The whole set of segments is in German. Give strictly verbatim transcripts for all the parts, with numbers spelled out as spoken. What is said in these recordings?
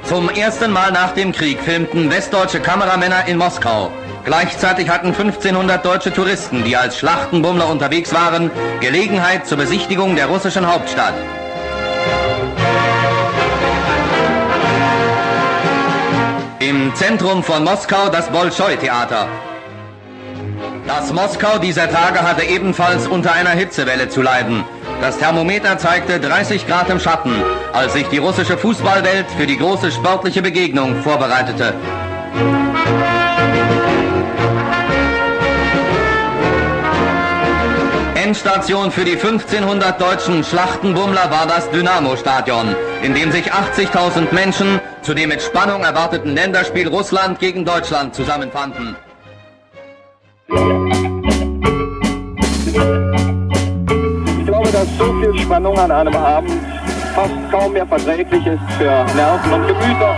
Zum ersten Mal nach dem Krieg filmten westdeutsche Kameramänner in Moskau. Gleichzeitig hatten fünfzehnhundert deutsche Touristen, die als Schlachtenbummler unterwegs waren, Gelegenheit zur Besichtigung der russischen Hauptstadt. Im Zentrum von Moskau das Bolschoi-Theater. Das Moskau dieser Tage hatte ebenfalls unter einer Hitzewelle zu leiden. Das Thermometer zeigte dreißig Grad im Schatten, als sich die russische Fußballwelt für die große sportliche Begegnung vorbereitete. Endstation für die fünfzehnhundert deutschen Schlachtenbummler war das Dynamo-Stadion, in dem sich achtzigtausend Menschen zu dem mit Spannung erwarteten Länderspiel Russland gegen Deutschland zusammenfanden. Ich glaube, dass so viel Spannung an einem Abend fast kaum mehr verträglich ist für Nerven und Gemüter.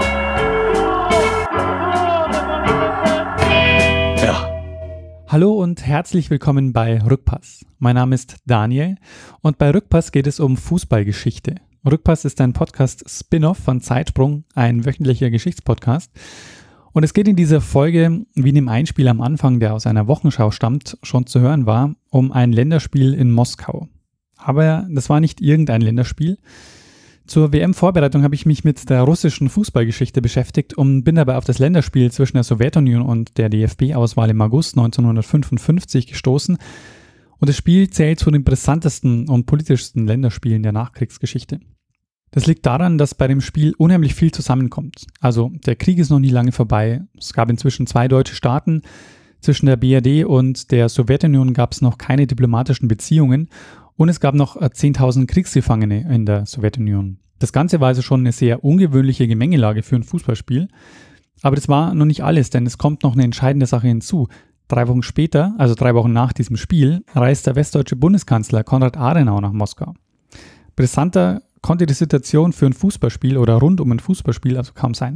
Ja. Hallo und herzlich willkommen bei Rückpass. Mein Name ist Daniel und bei Rückpass geht es um Fußballgeschichte. Rückpass ist ein Podcast-Spin-Off von Zeitsprung, ein wöchentlicher Geschichtspodcast. Und es geht in dieser Folge, wie in dem Einspiel am Anfang, der aus einer Wochenschau stammt, schon zu hören war, um ein Länderspiel in Moskau. Aber das war nicht irgendein Länderspiel. Zur W M-Vorbereitung habe ich mich mit der russischen Fußballgeschichte beschäftigt und bin dabei auf das Länderspiel zwischen der Sowjetunion und der D F B-Auswahl im August neunzehnhundertfünfundfünfzig gestoßen. Und das Spiel zählt zu den brisantesten und politischsten Länderspielen der Nachkriegsgeschichte. Das liegt daran, dass bei dem Spiel unheimlich viel zusammenkommt. Also der Krieg ist noch nie lange vorbei. Es gab inzwischen zwei deutsche Staaten. Zwischen der B R D und der Sowjetunion gab es noch keine diplomatischen Beziehungen. Und es gab noch zehntausend Kriegsgefangene in der Sowjetunion. Das Ganze war also schon eine sehr ungewöhnliche Gemengelage für ein Fußballspiel. Aber das war noch nicht alles, denn es kommt noch eine entscheidende Sache hinzu. Drei Wochen später, also drei Wochen nach diesem Spiel, reist der westdeutsche Bundeskanzler Konrad Adenauer nach Moskau. Brisanter konnte die Situation für ein Fußballspiel oder rund um ein Fußballspiel also kaum sein.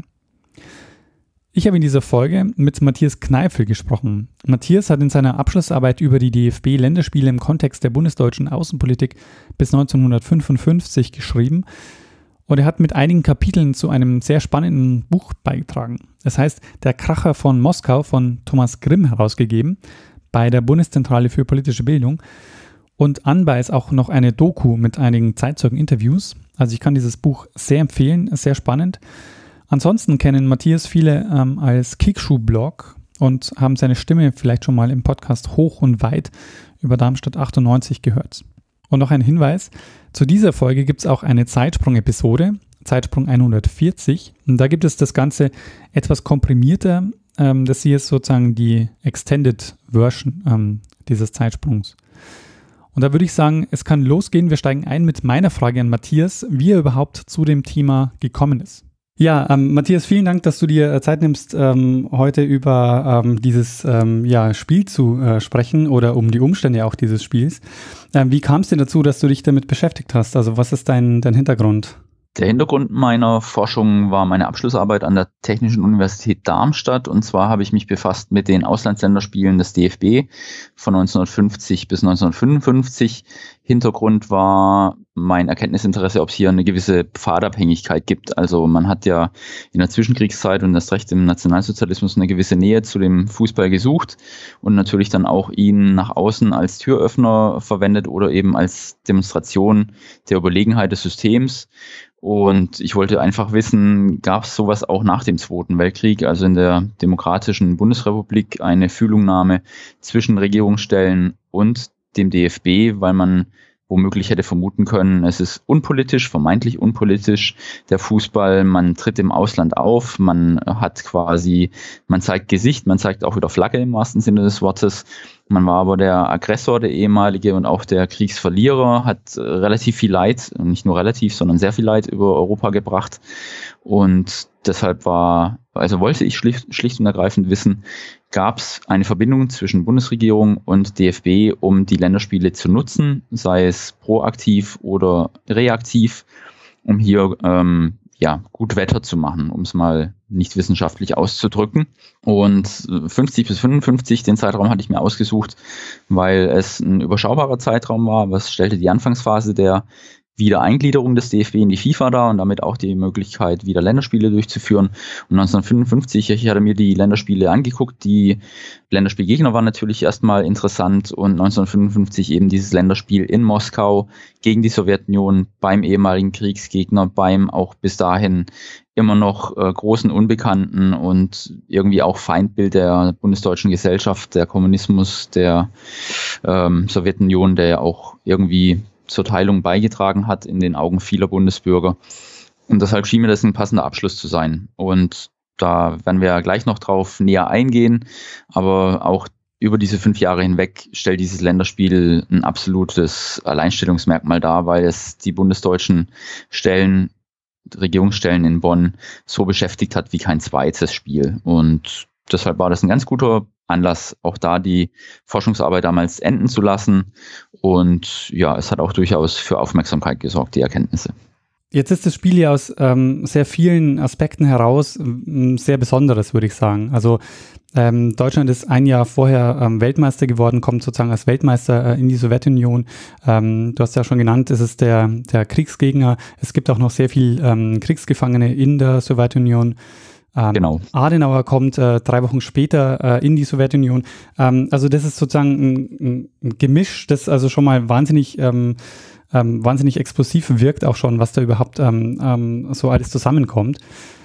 Ich habe in dieser Folge mit Matthias Kneifel gesprochen. Matthias hat in seiner Abschlussarbeit über die D F B-Länderspiele im Kontext der bundesdeutschen Außenpolitik bis neunzehnhundertfünfundfünfzig geschrieben und er hat mit einigen Kapiteln zu einem sehr spannenden Buch beigetragen. Das heißt, Der Kracher von Moskau von Thomas Grimm herausgegeben bei der Bundeszentrale für politische Bildung. Und anbei ist auch noch eine Doku mit einigen Zeitzeugen-Interviews. Also ich kann dieses Buch sehr empfehlen, ist sehr spannend. Ansonsten kennen Matthias viele ähm, als Kickschuh-Blog und haben seine Stimme vielleicht schon mal im Podcast Hoch und Weit über Darmstadt achtundneunzig gehört. Und noch ein Hinweis, zu dieser Folge gibt es auch eine Zeitsprung-Episode, Zeitsprung hundertvierzig. Und da gibt es das Ganze etwas komprimierter. Ähm, das hier ist sozusagen die Extended Version ähm, dieses Zeitsprungs. Und da würde ich sagen, es kann losgehen. Wir steigen ein mit meiner Frage an Matthias, wie er überhaupt zu dem Thema gekommen ist. Ja, ähm, Matthias, vielen Dank, dass du dir Zeit nimmst, ähm, heute über ähm, dieses ähm, ja, Spiel zu äh, sprechen oder um die Umstände auch dieses Spiels. Ähm, wie kam es denn dazu, dass du dich damit beschäftigt hast? Also was ist dein, dein Hintergrund? Der Hintergrund meiner Forschung war meine Abschlussarbeit an der Technischen Universität Darmstadt. Und zwar habe ich mich befasst mit den Auslandsländerspielen des D F B von neunzehnhundertfünfzig bis neunzehnhundertfünfundfünfzig. Hintergrund war mein Erkenntnisinteresse, ob es hier eine gewisse Pfadabhängigkeit gibt. Also man hat ja in der Zwischenkriegszeit und erst recht im Nationalsozialismus eine gewisse Nähe zu dem Fußball gesucht und natürlich dann auch ihn nach außen als Türöffner verwendet oder eben als Demonstration der Überlegenheit des Systems. Und ich wollte einfach wissen, gab es sowas auch nach dem Zweiten Weltkrieg, also in der Demokratischen Bundesrepublik, eine Fühlungnahme zwischen Regierungsstellen und dem D F B, weil man womöglich hätte vermuten können, es ist unpolitisch, vermeintlich unpolitisch, der Fußball, man tritt im Ausland auf, man hat quasi, man zeigt Gesicht, man zeigt auch wieder Flagge im wahrsten Sinne des Wortes. Man war aber der Aggressor, der ehemalige und auch der Kriegsverlierer, hat relativ viel Leid, nicht nur relativ, sondern sehr viel Leid über Europa gebracht. Und deshalb war, also wollte ich schlicht, schlicht und ergreifend wissen, gab es eine Verbindung zwischen Bundesregierung und D F B, um die Länderspiele zu nutzen, sei es proaktiv oder reaktiv, um hier ähm, ja, gut Wetter zu machen, um es mal nicht wissenschaftlich auszudrücken. Und fünfzig bis fünfundfünfzig, den Zeitraum hatte ich mir ausgesucht, weil es ein überschaubarer Zeitraum war. Was stellte die Anfangsphase der Wiedereingliederung des D F B in die FIFA dar und damit auch die Möglichkeit, wieder Länderspiele durchzuführen. Und neunzehnhundertfünfundfünfzig, ich hatte mir die Länderspiele angeguckt, die Länderspielgegner waren natürlich erstmal interessant und neunzehnhundertfünfundfünfzig eben dieses Länderspiel in Moskau gegen die Sowjetunion beim ehemaligen Kriegsgegner, beim auch bis dahin immer noch äh, großen Unbekannten und irgendwie auch Feindbild der bundesdeutschen Gesellschaft, der Kommunismus, der ähm, Sowjetunion, der ja auch irgendwie zur Teilung beigetragen hat in den Augen vieler Bundesbürger. Und deshalb schien mir das ein passender Abschluss zu sein. Und da werden wir ja gleich noch drauf näher eingehen. Aber auch über diese fünf Jahre hinweg stellt dieses Länderspiel ein absolutes Alleinstellungsmerkmal dar, weil es die bundesdeutschen Stellen, Regierungsstellen in Bonn so beschäftigt hat wie kein zweites Spiel. Und deshalb war das ein ganz guter Anlass, auch da die Forschungsarbeit damals enden zu lassen. Und ja, es hat auch durchaus für Aufmerksamkeit gesorgt, die Erkenntnisse. Jetzt ist das Spiel ja aus ähm, sehr vielen Aspekten heraus ähm, sehr Besonderes, würde ich sagen. Also ähm, Deutschland ist ein Jahr vorher ähm, Weltmeister geworden, kommt sozusagen als Weltmeister äh, in die Sowjetunion. Ähm, du hast ja schon genannt, es ist der, der Kriegsgegner. Es gibt auch noch sehr viel ähm, Kriegsgefangene in der Sowjetunion. Ähm, genau. Adenauer kommt äh, drei Wochen später äh, in die Sowjetunion. Ähm, also das ist sozusagen ein, ein Gemisch, das also schon mal wahnsinnig, ähm, ähm, wahnsinnig explosiv wirkt, auch schon, was da überhaupt ähm, ähm, so alles zusammenkommt.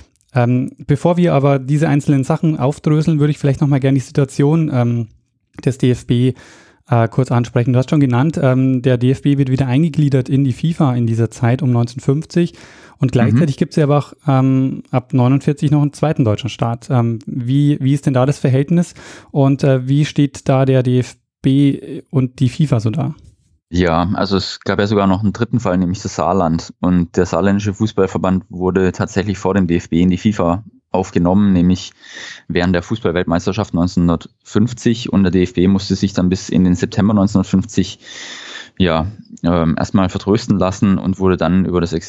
Ähm, bevor wir aber diese einzelnen Sachen aufdröseln, würde ich vielleicht nochmal gerne die Situation ähm, des D F B äh, kurz ansprechen. Du hast schon genannt, ähm, der D F B wird wieder eingegliedert in die FIFA in dieser Zeit um neunzehnhundertfünfzig. Und gleichzeitig mhm. gibt es ja aber auch ähm, ab neunundvierzig noch einen zweiten deutschen Staat. Ähm, wie, wie ist denn da das Verhältnis und äh, wie steht da der D F B und die FIFA so da? Ja, also es gab ja sogar noch einen dritten Fall, nämlich das Saarland. Und der saarländische Fußballverband wurde tatsächlich vor dem D F B in die FIFA aufgenommen, nämlich während der Fußballweltmeisterschaft neunzehnhundertfünfzig. Und der D F B musste sich dann bis in den September neunzehnhundertfünfzig ja, ähm, erstmal vertrösten lassen und wurde dann über das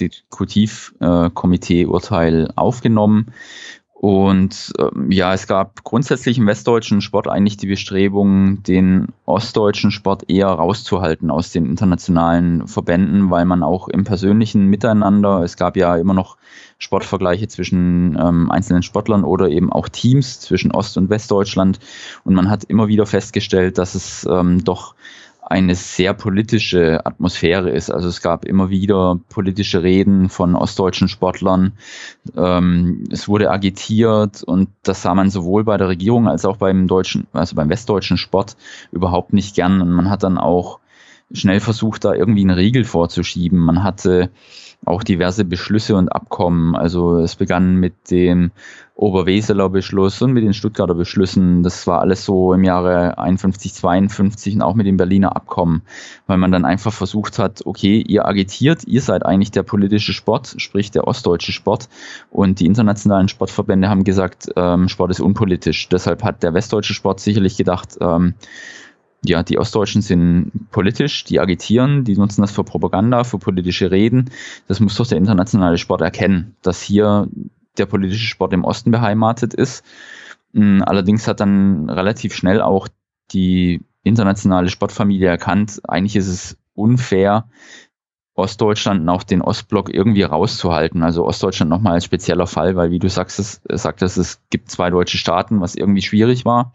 Exekutivkomitee-Urteil äh, aufgenommen. Und ähm, ja, es gab grundsätzlich im westdeutschen Sport eigentlich die Bestrebung, den ostdeutschen Sport eher rauszuhalten aus den internationalen Verbänden, weil man auch im persönlichen Miteinander, es gab ja immer noch Sportvergleiche zwischen ähm, einzelnen Sportlern oder eben auch Teams zwischen Ost- und Westdeutschland. Und man hat immer wieder festgestellt, dass es ähm, doch eine sehr politische Atmosphäre ist. Also es gab immer wieder politische Reden von ostdeutschen Sportlern. Ähm, es wurde agitiert und das sah man sowohl bei der Regierung als auch beim deutschen, also beim westdeutschen Sport überhaupt nicht gern. Und man hat dann auch schnell versucht, da irgendwie einen Riegel vorzuschieben. Man hatte auch diverse Beschlüsse und Abkommen. Also es begann mit dem Oberweseler Beschluss und mit den Stuttgarter Beschlüssen. Das war alles so im Jahre einundfünfzig, zweiundfünfzig und auch mit dem Berliner Abkommen, weil man dann einfach versucht hat, okay, ihr agitiert, ihr seid eigentlich der politische Sport, sprich der ostdeutsche Sport, und die internationalen Sportverbände haben gesagt, ähm, Sport ist unpolitisch. Deshalb hat der westdeutsche Sport sicherlich gedacht, ähm, ja, die Ostdeutschen sind politisch, die agitieren, die nutzen das für Propaganda, für politische Reden. Das muss doch der internationale Sport erkennen, dass hier der politische Sport im Osten beheimatet ist. Allerdings hat dann relativ schnell auch die internationale Sportfamilie erkannt, eigentlich ist es unfair, Ostdeutschland und auch den Ostblock irgendwie rauszuhalten. Also Ostdeutschland nochmal als spezieller Fall, weil wie du sagst, es, sagtest, es gibt zwei deutsche Staaten, was irgendwie schwierig war.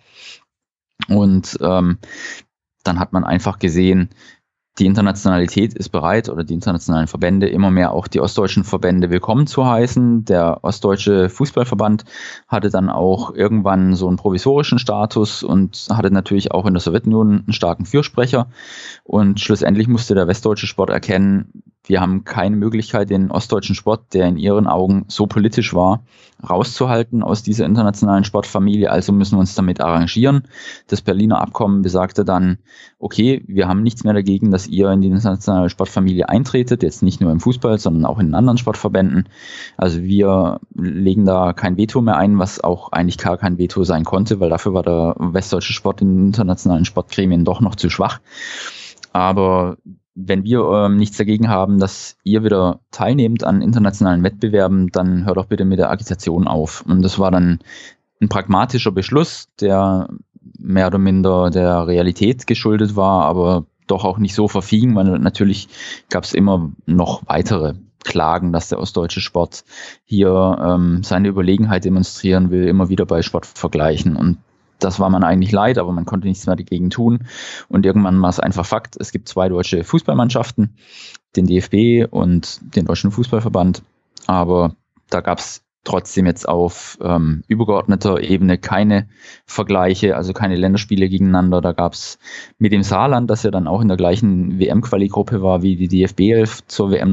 Und ähm, dann hat man einfach gesehen, die Internationalität ist bereit oder die internationalen Verbände immer mehr auch die ostdeutschen Verbände willkommen zu heißen. Der ostdeutsche Fußballverband hatte dann auch irgendwann so einen provisorischen Status und hatte natürlich auch in der Sowjetunion einen starken Fürsprecher. Und schlussendlich musste der westdeutsche Sport erkennen, wir haben keine Möglichkeit, den ostdeutschen Sport, der in ihren Augen so politisch war, rauszuhalten aus dieser internationalen Sportfamilie. Also müssen wir uns damit arrangieren. Das Berliner Abkommen besagte dann, okay, wir haben nichts mehr dagegen, dass ihr in die internationale Sportfamilie eintretet, jetzt nicht nur im Fußball, sondern auch in anderen Sportverbänden. Also wir legen da kein Veto mehr ein, was auch eigentlich gar kein Veto sein konnte, weil dafür war der westdeutsche Sport in internationalen Sportgremien doch noch zu schwach. Aber wenn wir ähm, nichts dagegen haben, dass ihr wieder teilnehmt an internationalen Wettbewerben, dann hört doch bitte mit der Agitation auf. Und das war dann ein pragmatischer Beschluss, der mehr oder minder der Realität geschuldet war, aber doch auch nicht so verfing, weil natürlich gab es immer noch weitere Klagen, dass der ostdeutsche Sport hier ähm, seine Überlegenheit demonstrieren will, immer wieder bei Sportvergleichen, und das war man eigentlich leid, aber man konnte nichts mehr dagegen tun, und irgendwann war es einfach Fakt, es gibt zwei deutsche Fußballmannschaften, den D F B und den Deutschen Fußballverband, aber da gab es trotzdem jetzt auf ähm, übergeordneter Ebene keine Vergleiche, also keine Länderspiele gegeneinander. Da gab es mit dem Saarland, das ja dann auch in der gleichen W M-Quali-Gruppe war wie die D F B elf zur W M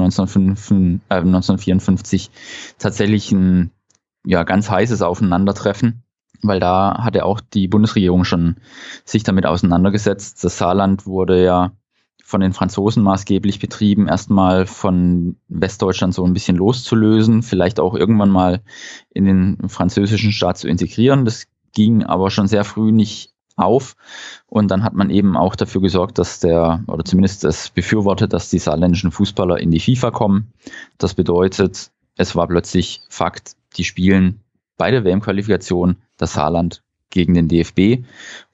neunzehnhundertvierundfünfzig, tatsächlich ein ja, ganz heißes Aufeinandertreffen, weil da hatte auch die Bundesregierung schon sich damit auseinandergesetzt. Das Saarland wurde ja von den Franzosen maßgeblich betrieben, erstmal von Westdeutschland so ein bisschen loszulösen, vielleicht auch irgendwann mal in den französischen Staat zu integrieren. Das ging aber schon sehr früh nicht auf, und dann hat man eben auch dafür gesorgt, dass der, oder zumindest das befürwortet, dass die saarländischen Fußballer in die FIFA kommen. Das bedeutet, es war plötzlich Fakt, die spielen bei der W M-Qualifikation das Saarland gegen den D F B,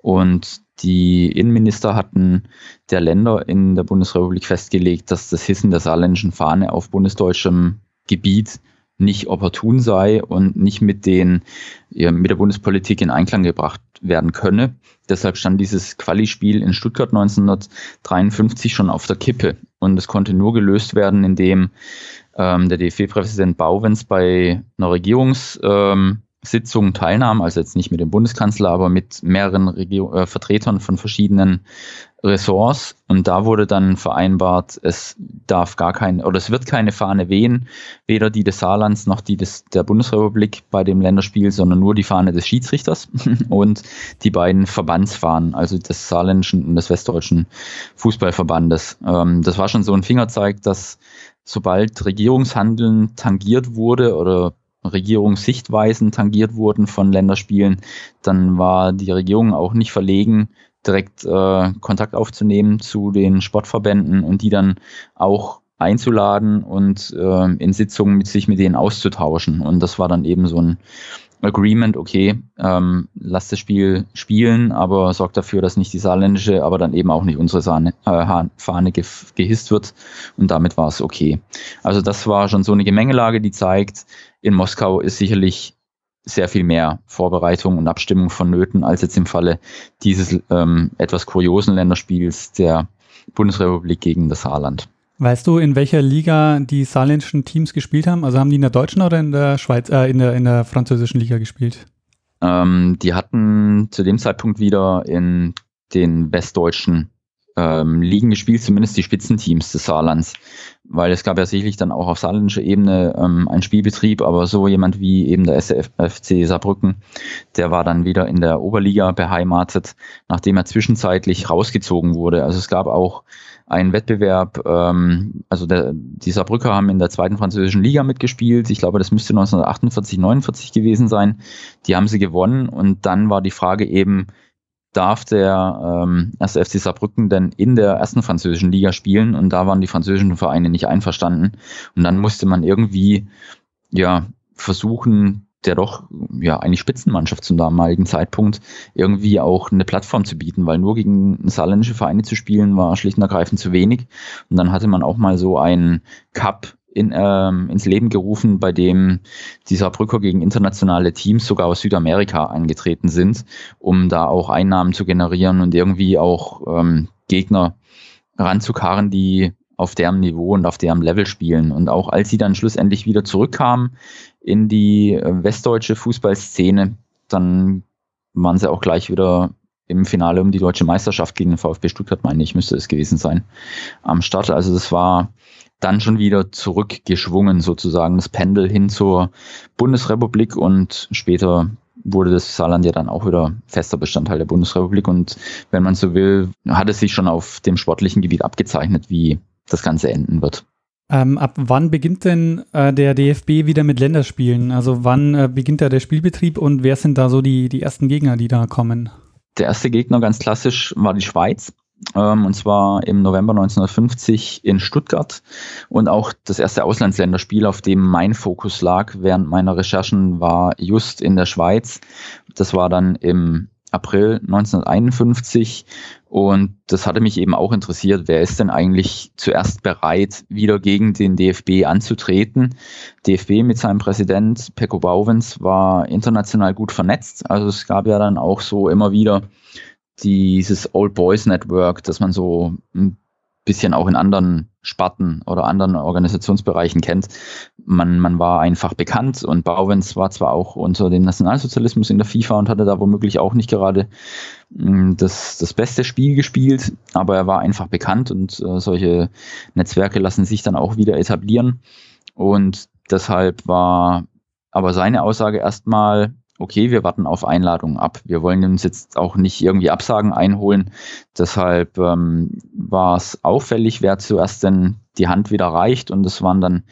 und die Innenminister hatten der Länder in der Bundesrepublik festgelegt, dass das Hissen der saarländischen Fahne auf bundesdeutschem Gebiet nicht opportun sei und nicht mit den, ja, mit der Bundespolitik in Einklang gebracht werden könne. Deshalb stand dieses Quali-Spiel in Stuttgart neunzehnhundertdreiundfünfzig schon auf der Kippe, und es konnte nur gelöst werden, indem ähm, der D F B-Präsident Bauwens bei einer Regierungs- ähm, Sitzungen teilnahm, also jetzt nicht mit dem Bundeskanzler, aber mit mehreren Regio- äh, Vertretern von verschiedenen Ressorts, und da wurde dann vereinbart, es darf gar keine, oder es wird keine Fahne wehen, weder die des Saarlands noch die des, der Bundesrepublik bei dem Länderspiel, sondern nur die Fahne des Schiedsrichters und die beiden Verbandsfahnen, also des saarländischen und des westdeutschen Fußballverbandes. Ähm, das war schon so ein Fingerzeig, dass sobald Regierungshandeln tangiert wurde oder Regierungssichtweisen tangiert wurden von Länderspielen, dann war die Regierung auch nicht verlegen, direkt äh, Kontakt aufzunehmen zu den Sportverbänden und die dann auch einzuladen und äh, in Sitzungen mit sich mit denen auszutauschen. Und das war dann eben so ein Agreement, okay, ähm, lasst das Spiel spielen, aber sorgt dafür, dass nicht die saarländische, aber dann eben auch nicht unsere Sahne, äh, Fahne ge- gehisst wird, und damit war es okay. Also das war schon so eine Gemengelage, die zeigt, in Moskau ist sicherlich sehr viel mehr Vorbereitung und Abstimmung vonnöten, als jetzt im Falle dieses ähm, etwas kuriosen Länderspiels der Bundesrepublik gegen das Saarland. Weißt du, in welcher Liga die saarländischen Teams gespielt haben? Also haben die in der deutschen oder in der Schweiz, äh, in der, in der französischen Liga gespielt? Ähm, die hatten zu dem Zeitpunkt wieder in den westdeutschen ähm, Ligen gespielt, zumindest die Spitzenteams des Saarlands, weil es gab ja sicherlich dann auch auf saarländischer Ebene ähm, einen Spielbetrieb, aber so jemand wie eben der S F C Saarbrücken, der war dann wieder in der Oberliga beheimatet, nachdem er zwischenzeitlich rausgezogen wurde. Also es gab auch einen Wettbewerb, ähm, also der, die Saarbrücker haben in der zweiten französischen Liga mitgespielt. Ich glaube, das müsste neunzehnhundertachtundvierzig, neunundvierzig gewesen sein. Die haben sie gewonnen, und dann war die Frage eben, darf der ähm, erste F C Saarbrücken denn in der ersten französischen Liga spielen? Und da waren die französischen Vereine nicht einverstanden. Und dann musste man irgendwie ja versuchen, der doch ja eigentlich Spitzenmannschaft zum damaligen Zeitpunkt irgendwie auch eine Plattform zu bieten, weil nur gegen saarländische Vereine zu spielen war schlicht und ergreifend zu wenig. Und dann hatte man auch mal so einen Cup in, ähm, ins Leben gerufen, bei dem die Saarbrücker gegen internationale Teams sogar aus Südamerika angetreten sind, um da auch Einnahmen zu generieren und irgendwie auch ähm, Gegner ranzukarren, die auf deren Niveau und auf deren Level spielen. Und auch als sie dann schlussendlich wieder zurückkamen in die westdeutsche Fußballszene, dann waren sie auch gleich wieder im Finale um die deutsche Meisterschaft gegen den VfB Stuttgart, meine ich, müsste es gewesen sein, am Start. Also das war dann schon wieder zurückgeschwungen, sozusagen, das Pendel hin zur Bundesrepublik, und später wurde das Saarland ja dann auch wieder fester Bestandteil der Bundesrepublik, und wenn man so will, hat es sich schon auf dem sportlichen Gebiet abgezeichnet, wie das Ganze enden wird. Ähm, ab wann beginnt denn äh, der D F B wieder mit Länderspielen? Also wann äh, beginnt da der Spielbetrieb, und wer sind da so die, die ersten Gegner, die da kommen? Der erste Gegner, ganz klassisch, war die Schweiz. Ähm, und zwar im November neunzehnhundertfünfzig in Stuttgart, und auch das erste Auslandsländerspiel, auf dem mein Fokus lag während meiner Recherchen, war just in der Schweiz. Das war dann im April neunzehnhunderteinundfünfzig, und das hatte mich eben auch interessiert, wer ist denn eigentlich zuerst bereit, wieder gegen den D F B anzutreten. D F B mit seinem Präsident Pecco Bauwens war international gut vernetzt, also es gab ja dann auch so immer wieder dieses Old Boys Network, das man so ein bisschen auch in anderen Sparten oder anderen Organisationsbereichen kennt. Man, man war einfach bekannt, und Bauwens war zwar auch unter dem Nationalsozialismus in der FIFA und hatte da womöglich auch nicht gerade mh, das, das beste Spiel gespielt, aber er war einfach bekannt, und äh, solche Netzwerke lassen sich dann auch wieder etablieren, und deshalb war aber seine Aussage erstmal: Okay, wir warten auf Einladungen ab. Wir wollen uns jetzt auch nicht irgendwie Absagen einholen. Deshalb ähm, war es auffällig, wer zuerst denn die Hand wieder reicht. Und es waren dann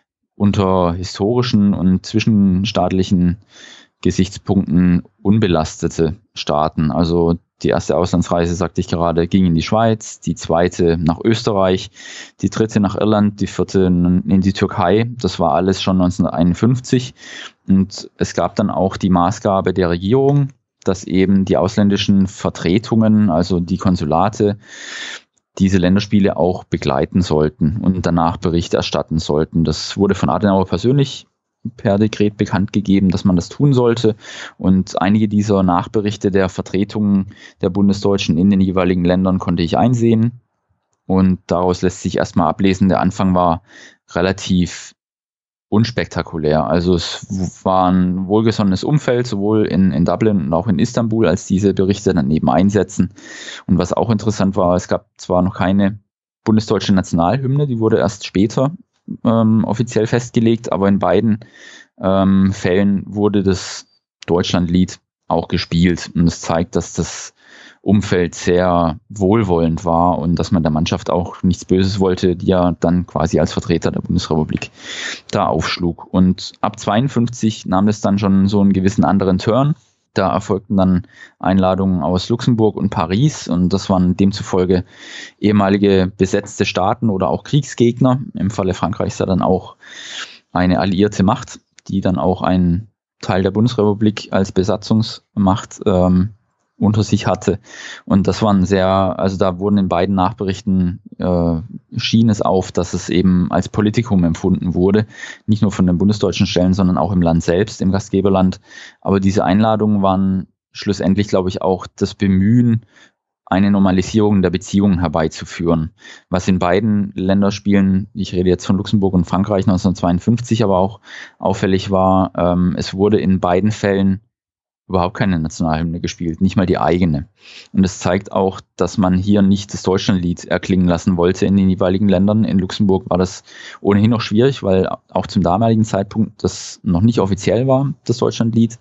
unter historischen und zwischenstaatlichen Gesichtspunkten unbelastete Staaten. Also die erste Auslandsreise, sagte ich gerade, ging in die Schweiz, die zweite nach Österreich, die dritte nach Irland, die vierte in die Türkei. Das war alles schon neunzehnhunderteinundfünfzig. Und es gab dann auch die Maßgabe der Regierung, dass eben die ausländischen Vertretungen, also die Konsulate, diese Länderspiele auch begleiten sollten und danach Bericht erstatten sollten. Das wurde von Adenauer persönlich per Dekret bekannt gegeben, dass man das tun sollte, und einige dieser Nachberichte der Vertretungen der Bundesdeutschen in den jeweiligen Ländern konnte ich einsehen, und daraus lässt sich erstmal ablesen, der Anfang war relativ unspektakulär. Also es war ein wohlgesonnenes Umfeld, sowohl in, in Dublin und auch in Istanbul, als diese Berichte dann eben einsetzen. Und was auch interessant war, es gab zwar noch keine bundesdeutsche Nationalhymne, die wurde erst später ähm, offiziell festgelegt, aber in beiden ähm, Fällen wurde das Deutschlandlied auch gespielt. Und es zeigt, dass das Umfeld sehr wohlwollend war und dass man der Mannschaft auch nichts Böses wollte, die ja dann quasi als Vertreter der Bundesrepublik da aufschlug. Und ab zweiundfünfzig nahm das dann schon so einen gewissen anderen Turn. Da erfolgten dann Einladungen aus Luxemburg und Paris, und das waren demzufolge ehemalige besetzte Staaten oder auch Kriegsgegner. Im Falle Frankreichs ja dann auch eine alliierte Macht, die dann auch einen Teil der Bundesrepublik als Besatzungsmacht ähm, unter sich hatte. Und das waren sehr, also da wurden in beiden Nachberichten äh, schien es auf, dass es eben als Politikum empfunden wurde, nicht nur von den bundesdeutschen Stellen, sondern auch im Land selbst, im Gastgeberland. Aber diese Einladungen waren schlussendlich, glaube ich, auch das Bemühen, eine Normalisierung der Beziehungen herbeizuführen. Was in beiden Länderspielen, ich rede jetzt von Luxemburg und Frankreich neunzehnhundertzweiundfünfzig, aber auch auffällig war, ähm, es wurde in beiden Fällen überhaupt keine Nationalhymne gespielt, nicht mal die eigene. Und es zeigt auch, dass man hier nicht das Deutschlandlied erklingen lassen wollte in den jeweiligen Ländern. In Luxemburg war das ohnehin noch schwierig, weil auch zum damaligen Zeitpunkt das noch nicht offiziell war, das Deutschlandlied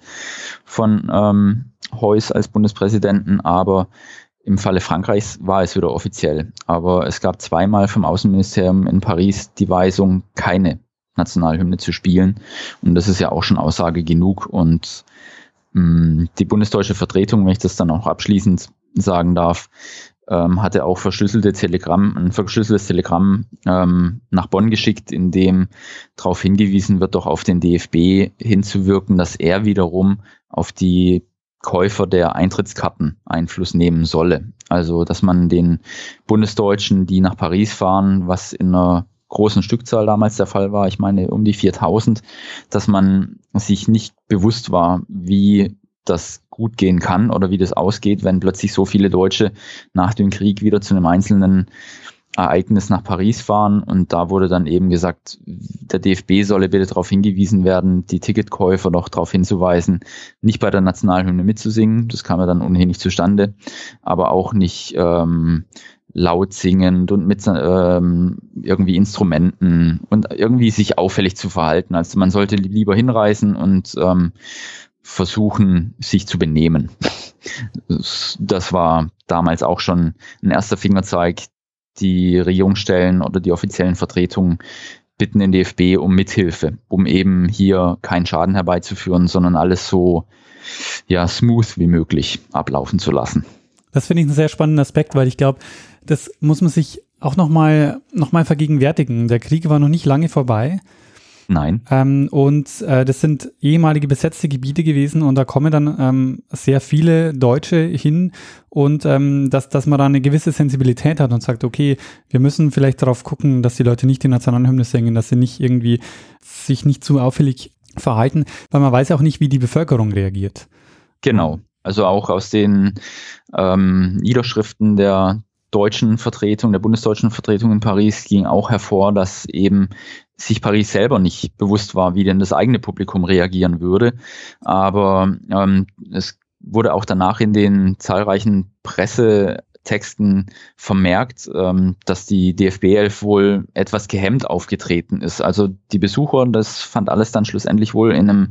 von ähm, Heuss als Bundespräsidenten, aber im Falle Frankreichs war es wieder offiziell. Aber es gab zweimal vom Außenministerium in Paris die Weisung, keine Nationalhymne zu spielen. Und das ist ja auch schon Aussage genug. Und die bundesdeutsche Vertretung, wenn ich das dann auch abschließend sagen darf, ähm, hatte auch verschlüsselte Telegramm, ein verschlüsseltes Telegramm ähm, nach Bonn geschickt, in dem darauf hingewiesen wird, doch auf den D F B hinzuwirken, dass er wiederum auf die Käufer der Eintrittskarten Einfluss nehmen solle. Also, dass man den Bundesdeutschen, die nach Paris fahren, was in einer großen Stückzahl damals der Fall war, ich meine um die viertausend, dass man sich nicht bewusst war, wie das gut gehen kann oder wie das ausgeht, wenn plötzlich so viele Deutsche nach dem Krieg wieder zu einem einzelnen Ereignis nach Paris fahren. Und da wurde dann eben gesagt, der D F B solle bitte darauf hingewiesen werden, die Ticketkäufer doch darauf hinzuweisen, nicht bei der Nationalhymne mitzusingen. Das kam ja dann ohnehin nicht zustande, aber auch nicht ähm, laut singend und mit ähm, irgendwie Instrumenten und irgendwie sich auffällig zu verhalten. Also man sollte lieber hinreisen und ähm, versuchen, sich zu benehmen. Das war damals auch schon ein erster Fingerzeig. Die Regierungsstellen oder die offiziellen Vertretungen bitten den D F B um Mithilfe, um eben hier keinen Schaden herbeizuführen, sondern alles so ja smooth wie möglich ablaufen zu lassen. Das finde ich einen sehr spannenden Aspekt, weil ich glaube, das muss man sich auch nochmal noch mal vergegenwärtigen. Der Krieg war noch nicht lange vorbei Nein. Ähm, und äh, das sind ehemalige besetzte Gebiete gewesen und da kommen dann ähm, sehr viele Deutsche hin und ähm, dass, dass man da eine gewisse Sensibilität hat und sagt, okay, wir müssen vielleicht darauf gucken, dass die Leute nicht die Nationalhymne singen, dass sie nicht irgendwie sich nicht zu auffällig verhalten, weil man weiß auch nicht, wie die Bevölkerung reagiert. Genau. Also auch aus den ähm, Niederschriften der deutschen Vertretung, der bundesdeutschen Vertretung in Paris ging auch hervor, dass eben sich Paris selber nicht bewusst war, wie denn das eigene Publikum reagieren würde. Aber ähm, es wurde auch danach in den zahlreichen Pressetexten vermerkt, ähm, dass die D F B elf wohl etwas gehemmt aufgetreten ist. Also die Besucher, das fand alles dann schlussendlich wohl in einem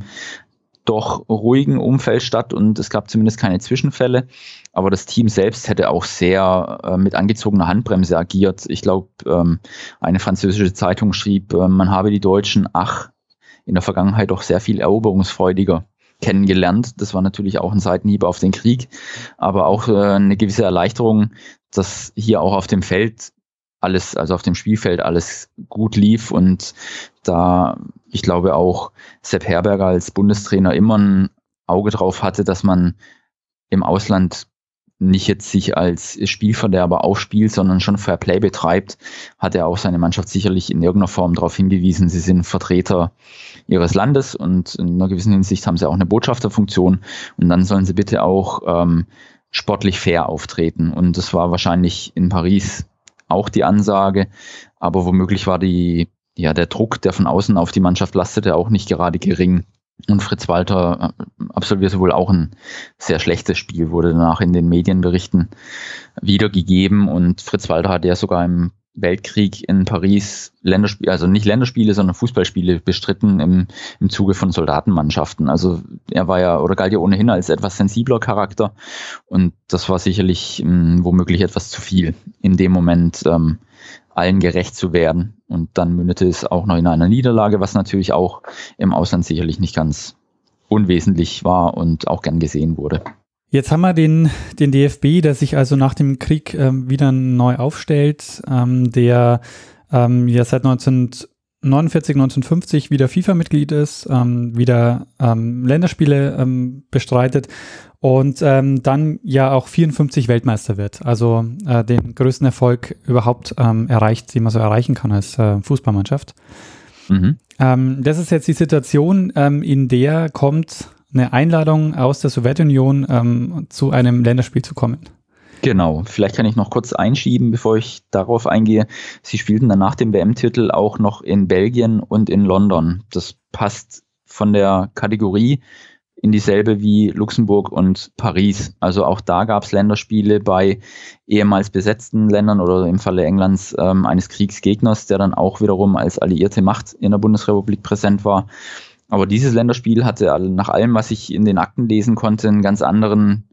doch ruhigen Umfeld statt und es gab zumindest keine Zwischenfälle. Aber das Team selbst hätte auch sehr äh, mit angezogener Handbremse agiert. Ich glaube, ähm, eine französische Zeitung schrieb, äh, man habe die Deutschen, ach, in der Vergangenheit doch sehr viel eroberungsfreudiger kennengelernt. Das war natürlich auch ein Seitenhieb auf den Krieg, aber auch äh, eine gewisse Erleichterung, dass hier auch auf dem Feld alles, also auf dem Spielfeld alles gut lief und da, ich glaube auch Sepp Herberger als Bundestrainer immer ein Auge drauf hatte, dass man im Ausland nicht jetzt sich als Spielverderber aufspielt, sondern schon Fair Play betreibt, hat er auch seine Mannschaft sicherlich in irgendeiner Form darauf hingewiesen, sie sind Vertreter ihres Landes und in einer gewissen Hinsicht haben sie auch eine Botschafterfunktion und dann sollen sie bitte auch ähm, sportlich fair auftreten und das war wahrscheinlich in Paris auch die Ansage, aber womöglich war die, ja, der Druck, der von außen auf die Mannschaft lastete, auch nicht gerade gering. Und Fritz Walter absolvierte wohl auch ein sehr schlechtes Spiel, wurde danach in den Medienberichten wiedergegeben und Fritz Walter hat ja sogar im Weltkrieg in Paris Länderspiele, also nicht Länderspiele, sondern Fußballspiele bestritten im, im Zuge von Soldatenmannschaften. Also er war ja oder galt ja ohnehin als etwas sensibler Charakter und das war sicherlich mh, womöglich etwas zu viel in dem Moment, ähm, allen gerecht zu werden. Und dann mündete es auch noch in einer Niederlage, was natürlich auch im Ausland sicherlich nicht ganz unwesentlich war und auch gern gesehen wurde. Jetzt haben wir den, den D F B, der sich also nach dem Krieg ähm, wieder neu aufstellt, ähm, der ähm, ja seit neunzehnhundertneunundvierzig, neunzehnhundertfünfzig wieder FIFA-Mitglied ist, ähm, wieder ähm, Länderspiele ähm, bestreitet und ähm, dann ja auch vierundfünfzig Weltmeister wird. Also äh, den größten Erfolg überhaupt ähm, erreicht, den man so erreichen kann als äh, Fußballmannschaft. Mhm. Ähm, das ist jetzt die Situation, ähm, in der kommt eine Einladung aus der Sowjetunion, ähm, zu einem Länderspiel zu kommen. Genau, vielleicht kann ich noch kurz einschieben, bevor ich darauf eingehe. Sie spielten dann nach dem W M-Titel auch noch in Belgien und in London. Das passt von der Kategorie in dieselbe wie Luxemburg und Paris. Also auch da gab es Länderspiele bei ehemals besetzten Ländern oder im Falle Englands ähm, eines Kriegsgegners, der dann auch wiederum als alliierte Macht in der Bundesrepublik präsent war. Aber dieses Länderspiel hatte nach allem, was ich in den Akten lesen konnte, einen ganz anderen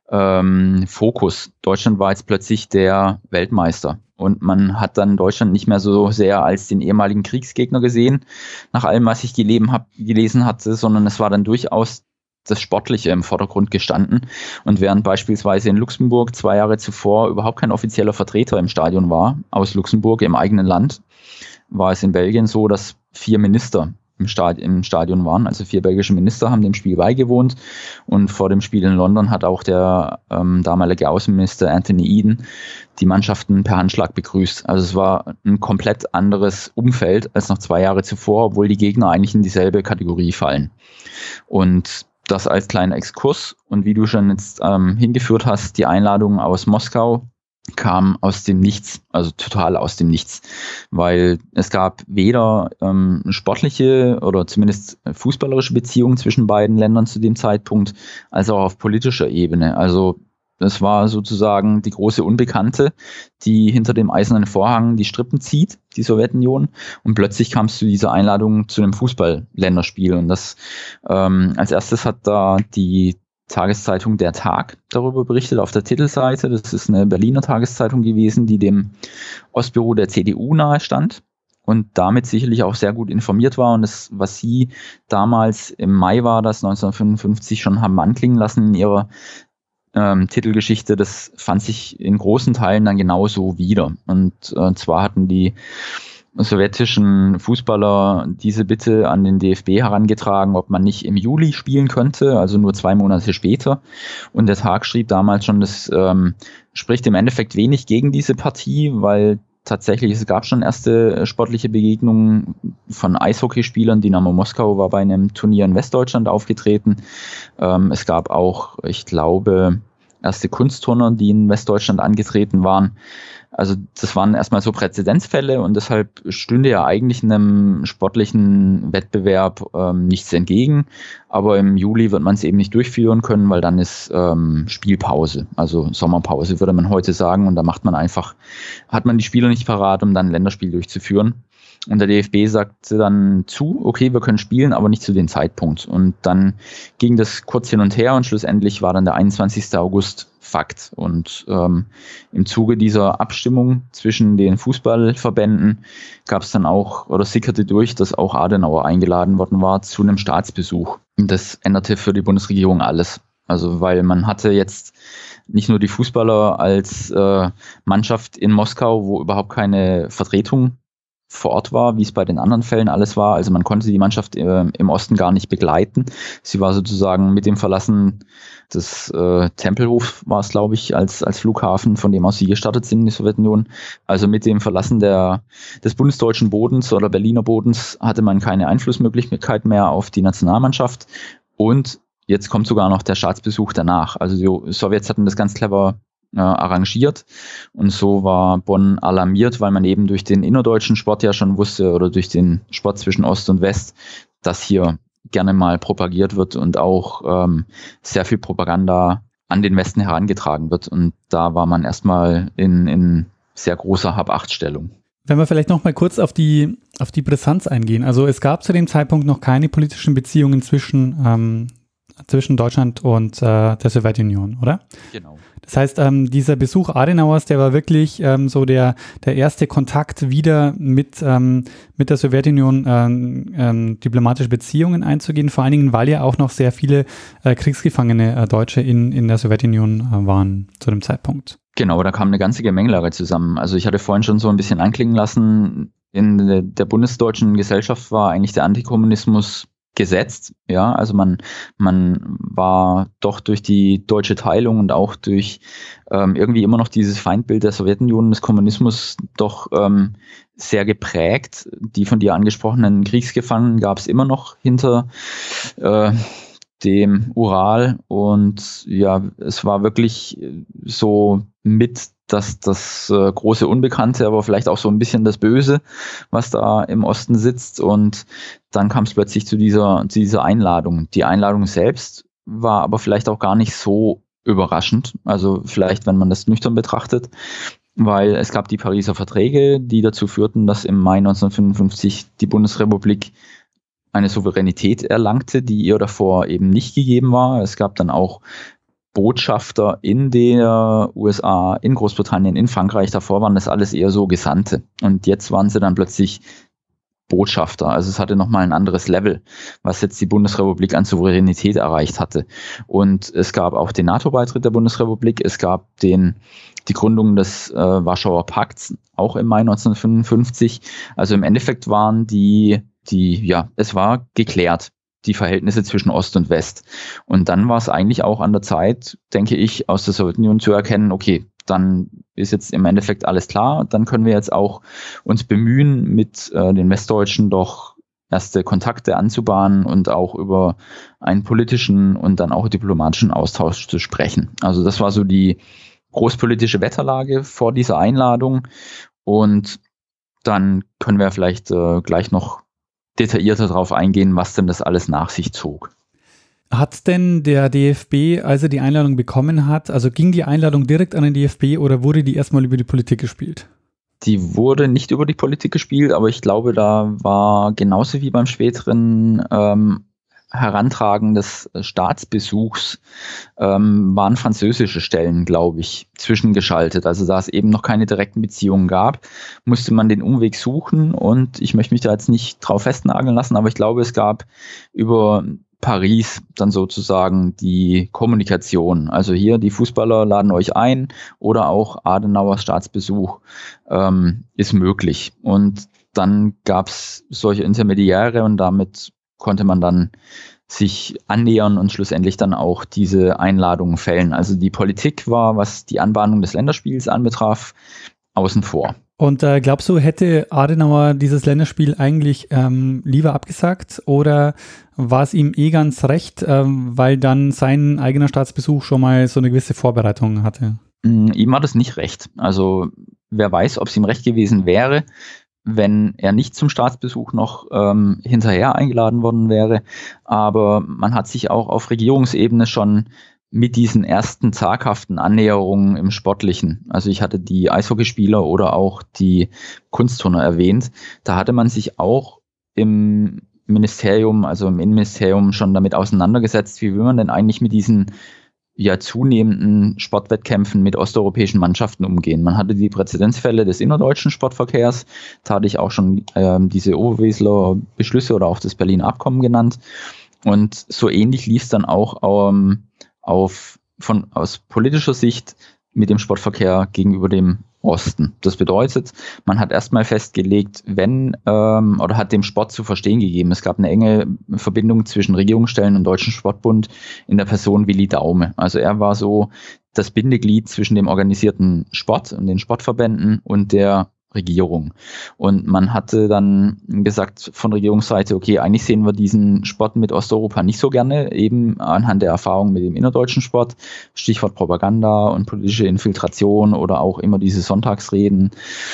ähm, Fokus. Deutschland war jetzt plötzlich der Weltmeister und man hat dann Deutschland nicht mehr so sehr als den ehemaligen Kriegsgegner gesehen, nach allem, was ich gelesen, hab, gelesen hatte, sondern es war dann durchaus das Sportliche im Vordergrund gestanden. Und während beispielsweise in Luxemburg zwei Jahre zuvor überhaupt kein offizieller Vertreter im Stadion war, aus Luxemburg im eigenen Land, war es in Belgien so, dass vier Minister im Stadion waren, also vier belgische Minister haben dem Spiel beigewohnt und vor dem Spiel in London hat auch der ähm, damalige Außenminister Anthony Eden die Mannschaften per Handschlag begrüßt. Also es war ein komplett anderes Umfeld als noch zwei Jahre zuvor, obwohl die Gegner eigentlich in dieselbe Kategorie fallen. Und das als kleiner Exkurs und wie du schon jetzt ähm, hingeführt hast, die Einladung aus Moskau kam aus dem Nichts, also total aus dem Nichts, weil es gab weder ähm, sportliche oder zumindest fußballerische Beziehungen zwischen beiden Ländern zu dem Zeitpunkt, als auch auf politischer Ebene. Also das war sozusagen die große Unbekannte, die hinter dem eisernen Vorhang die Strippen zieht, die Sowjetunion. Und plötzlich kam es zu dieser Einladung zu einem Fußball-Länderspiel. Und das ähm, als erstes hat da die Tageszeitung Der Tag darüber berichtet auf der Titelseite. Das ist eine Berliner Tageszeitung gewesen, die dem Ostbüro der C D U nahe stand und damit sicherlich auch sehr gut informiert war. Und das, was sie damals im Mai war, das neunzehnhundertfünfundfünfzig schon haben anklingen lassen in ihrer ähm, Titelgeschichte, das fand sich in großen Teilen dann genauso wieder. Und äh, zwar hatten die sowjetischen Fußballer diese Bitte an den D F B herangetragen, ob man nicht im Juli spielen könnte, also nur zwei Monate später. Und der Tag schrieb damals schon, das ähm, spricht im Endeffekt wenig gegen diese Partie, weil tatsächlich, es gab schon erste sportliche Begegnungen von Eishockeyspielern. Dynamo Moskau war bei einem Turnier in Westdeutschland aufgetreten. Ähm, es gab auch, ich glaube, erste Kunstturner, die in Westdeutschland angetreten waren. Also das waren erstmal so Präzedenzfälle und deshalb stünde ja eigentlich einem sportlichen Wettbewerb ähm, nichts entgegen. Aber im Juli wird man es eben nicht durchführen können, weil dann ist ähm, Spielpause, also Sommerpause würde man heute sagen. Und da macht man einfach, hat man die Spieler nicht parat, um dann ein Länderspiel durchzuführen. Und der D F B sagte dann zu, okay, wir können spielen, aber nicht zu dem Zeitpunkt. Und dann ging das kurz hin und her und schlussendlich war dann der einundzwanzigster August Fakt. Und ähm, im Zuge dieser Abstimmung zwischen den Fußballverbänden gab es dann auch, oder sickerte durch, dass auch Adenauer eingeladen worden war zu einem Staatsbesuch. Und das änderte für die Bundesregierung alles. Also weil man hatte jetzt nicht nur die Fußballer als äh, Mannschaft in Moskau, wo überhaupt keine Vertretung vor Ort war, wie es bei den anderen Fällen alles war. Also man konnte die Mannschaft äh, im Osten gar nicht begleiten. Sie war sozusagen mit dem Verlassen des äh, Tempelhof, war es glaube ich, als als Flughafen, von dem aus sie gestartet sind in die Sowjetunion. Also mit dem Verlassen der des bundesdeutschen Bodens oder Berliner Bodens hatte man keine Einflussmöglichkeit mehr auf die Nationalmannschaft. Und jetzt kommt sogar noch der Staatsbesuch danach. Also die Sowjets hatten das ganz clever Äh, arrangiert und so war Bonn alarmiert, weil man eben durch den innerdeutschen Sport ja schon wusste oder durch den Sport zwischen Ost und West, dass hier gerne mal propagiert wird und auch ähm, sehr viel Propaganda an den Westen herangetragen wird und da war man erstmal in, in sehr großer Hab-Acht-Stellung. Wenn wir vielleicht noch mal kurz auf die, auf die Brisanz eingehen. Also es gab zu dem Zeitpunkt noch keine politischen Beziehungen zwischen, ähm, zwischen Deutschland und äh, der Sowjetunion, oder? Genau. Das heißt, ähm, dieser Besuch Adenauers, der war wirklich ähm, so der, der erste Kontakt wieder mit, ähm, mit der Sowjetunion ähm, ähm, diplomatische Beziehungen einzugehen, vor allen Dingen, weil ja auch noch sehr viele äh, kriegsgefangene äh, Deutsche in, in der Sowjetunion äh, waren zu dem Zeitpunkt. Genau, da kam eine ganze Gemengelage zusammen. Also ich hatte vorhin schon so ein bisschen anklingen lassen, in der bundesdeutschen Gesellschaft war eigentlich der Antikommunismus gesetzt, ja, also man man war doch durch die deutsche Teilung und auch durch ähm, irgendwie immer noch dieses Feindbild der Sowjetunion, des Kommunismus doch ähm, sehr geprägt. Die von dir angesprochenen Kriegsgefangenen gab es immer noch hinter äh, dem Ural und ja, es war wirklich so mit das, das äh, große Unbekannte, aber vielleicht auch so ein bisschen das Böse, was da im Osten sitzt. Und dann kam es plötzlich zu dieser, zu dieser Einladung. Die Einladung selbst war aber vielleicht auch gar nicht so überraschend. Also vielleicht, wenn man das nüchtern betrachtet, weil es gab die Pariser Verträge, die dazu führten, dass im Mai neunzehnhundertfünfundfünfzig die Bundesrepublik eine Souveränität erlangte, die ihr davor eben nicht gegeben war. Es gab dann auch Botschafter in der U S A, in Großbritannien, in Frankreich. Davor waren das alles eher so Gesandte. Und jetzt waren sie dann plötzlich Botschafter. Also es hatte nochmal ein anderes Level, was jetzt die Bundesrepublik an Souveränität erreicht hatte. Und es gab auch den NATO-Beitritt der Bundesrepublik. Es gab den, die Gründung des äh, Warschauer Pakts, auch im Mai neunzehnhundertfünfundfünfzig. Also im Endeffekt waren die, die, ja, es war geklärt, die Verhältnisse zwischen Ost und West. Und dann war es eigentlich auch an der Zeit, denke ich, aus der Sowjetunion zu erkennen, okay, dann ist jetzt im Endeffekt alles klar, dann können wir jetzt auch uns bemühen, mit äh, den Westdeutschen doch erste Kontakte anzubahnen und auch über einen politischen und dann auch diplomatischen Austausch zu sprechen. Also das war so die großpolitische Wetterlage vor dieser Einladung und dann können wir vielleicht äh, gleich noch detaillierter darauf eingehen, was denn das alles nach sich zog. Hat denn der D F B, als er die Einladung bekommen hat, also ging die Einladung direkt an den D F B oder wurde die erstmal über die Politik gespielt? Die wurde nicht über die Politik gespielt, aber ich glaube, da war genauso wie beim späteren ähm, Herantragen des Staatsbesuchs ähm, waren französische Stellen, glaube ich, zwischengeschaltet. Also da es eben noch keine direkten Beziehungen gab, musste man den Umweg suchen und ich möchte mich da jetzt nicht drauf festnageln lassen, aber ich glaube, es gab über Paris dann sozusagen die Kommunikation. Also hier, die Fußballer laden euch ein oder auch Adenauers Staatsbesuch ähm, ist möglich. Und dann gab es solche Intermediäre und damit konnte man dann sich annähern und schlussendlich dann auch diese Einladungen fällen. Also die Politik war, was die Anbahnung des Länderspiels anbetraf, außen vor. Und äh, glaubst du, hätte Adenauer dieses Länderspiel eigentlich ähm, lieber abgesagt oder war es ihm eh ganz recht, ähm, weil dann sein eigener Staatsbesuch schon mal so eine gewisse Vorbereitung hatte? Mm, ihm war das nicht recht. Also wer weiß, ob es ihm recht gewesen wäre, wenn er nicht zum Staatsbesuch noch ähm, hinterher eingeladen worden wäre. Aber man hat sich auch auf Regierungsebene schon mit diesen ersten zaghaften Annäherungen im Sportlichen, also ich hatte die Eishockeyspieler oder auch die Kunstturner erwähnt, da hatte man sich auch im Ministerium, also im Innenministerium schon damit auseinandergesetzt, wie will man denn eigentlich mit diesen ja zunehmenden Sportwettkämpfen mit osteuropäischen Mannschaften umgehen. Man hatte die Präzedenzfälle des innerdeutschen Sportverkehrs, da hatte ich auch schon ähm, diese Oberwesler Beschlüsse oder auch das Berliner Abkommen genannt und so ähnlich lief es dann auch ähm, auf, von, aus politischer Sicht mit dem Sportverkehr gegenüber dem Osten. Das bedeutet, man hat erstmal festgelegt, wenn, ähm, oder hat dem Sport zu verstehen gegeben, es gab eine enge Verbindung zwischen Regierungsstellen und Deutschen Sportbund in der Person Willi Daume. Also er war so das Bindeglied zwischen dem organisierten Sport und den Sportverbänden und der Regierung. Und man hatte dann gesagt von Regierungsseite, okay, eigentlich sehen wir diesen Sport mit Osteuropa nicht so gerne, eben anhand der Erfahrung mit dem innerdeutschen Sport, Stichwort Propaganda und politische Infiltration oder auch immer diese Sonntagsreden.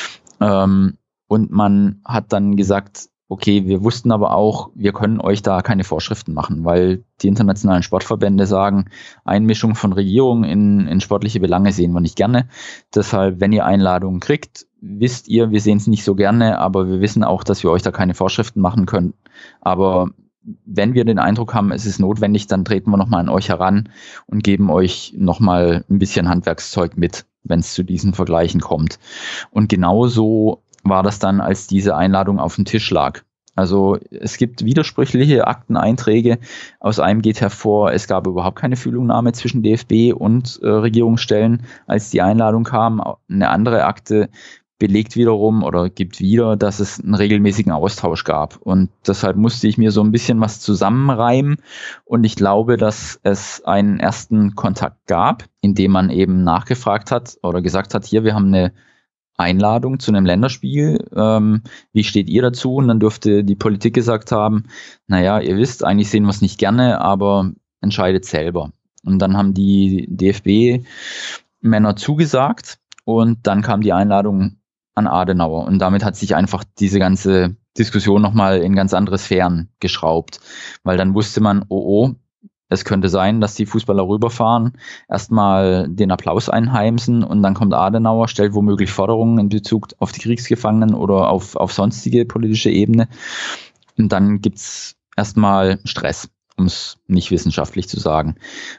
Und man hat dann gesagt, okay, wir wussten aber auch, wir können euch da keine Vorschriften machen, weil die internationalen Sportverbände sagen, Einmischung von Regierungen in, in sportliche Belange sehen wir nicht gerne. Deshalb, wenn ihr Einladungen kriegt, wisst ihr, wir sehen es nicht so gerne, aber wir wissen auch, dass wir euch da keine Vorschriften machen können. Aber wenn wir den Eindruck haben, es ist notwendig, dann treten wir nochmal an euch heran und geben euch nochmal ein bisschen Handwerkszeug mit, wenn es zu diesen Vergleichen kommt. Und genauso war das dann, als diese Einladung auf dem Tisch lag. Also es gibt widersprüchliche Akteneinträge. Aus einem geht hervor, es gab überhaupt keine Fühlungnahme zwischen D F B und äh, Regierungsstellen, als die Einladung kam. Eine andere Akte belegt wiederum oder gibt wieder, dass es einen regelmäßigen Austausch gab. Und deshalb musste ich mir so ein bisschen was zusammenreimen. Und ich glaube, dass es einen ersten Kontakt gab, in dem man eben nachgefragt hat oder gesagt hat, hier, wir haben eine Einladung zu einem Länderspiel, ähm, wie steht ihr dazu? Und dann dürfte die Politik gesagt haben, naja, ihr wisst, eigentlich sehen wir es nicht gerne, aber entscheidet selber. Und dann haben die D F B-Männer zugesagt und dann kam die Einladung an Adenauer und damit hat sich einfach diese ganze Diskussion nochmal in ganz andere Sphären geschraubt, weil dann wusste man, oh oh, es könnte sein, dass die Fußballer rüberfahren, erstmal den Applaus einheimsen und dann kommt Adenauer, stellt womöglich Forderungen in Bezug auf die Kriegsgefangenen oder auf, auf sonstige politische Ebene. Und dann gibt's erstmal Stress, um es nicht wissenschaftlich zu sagen.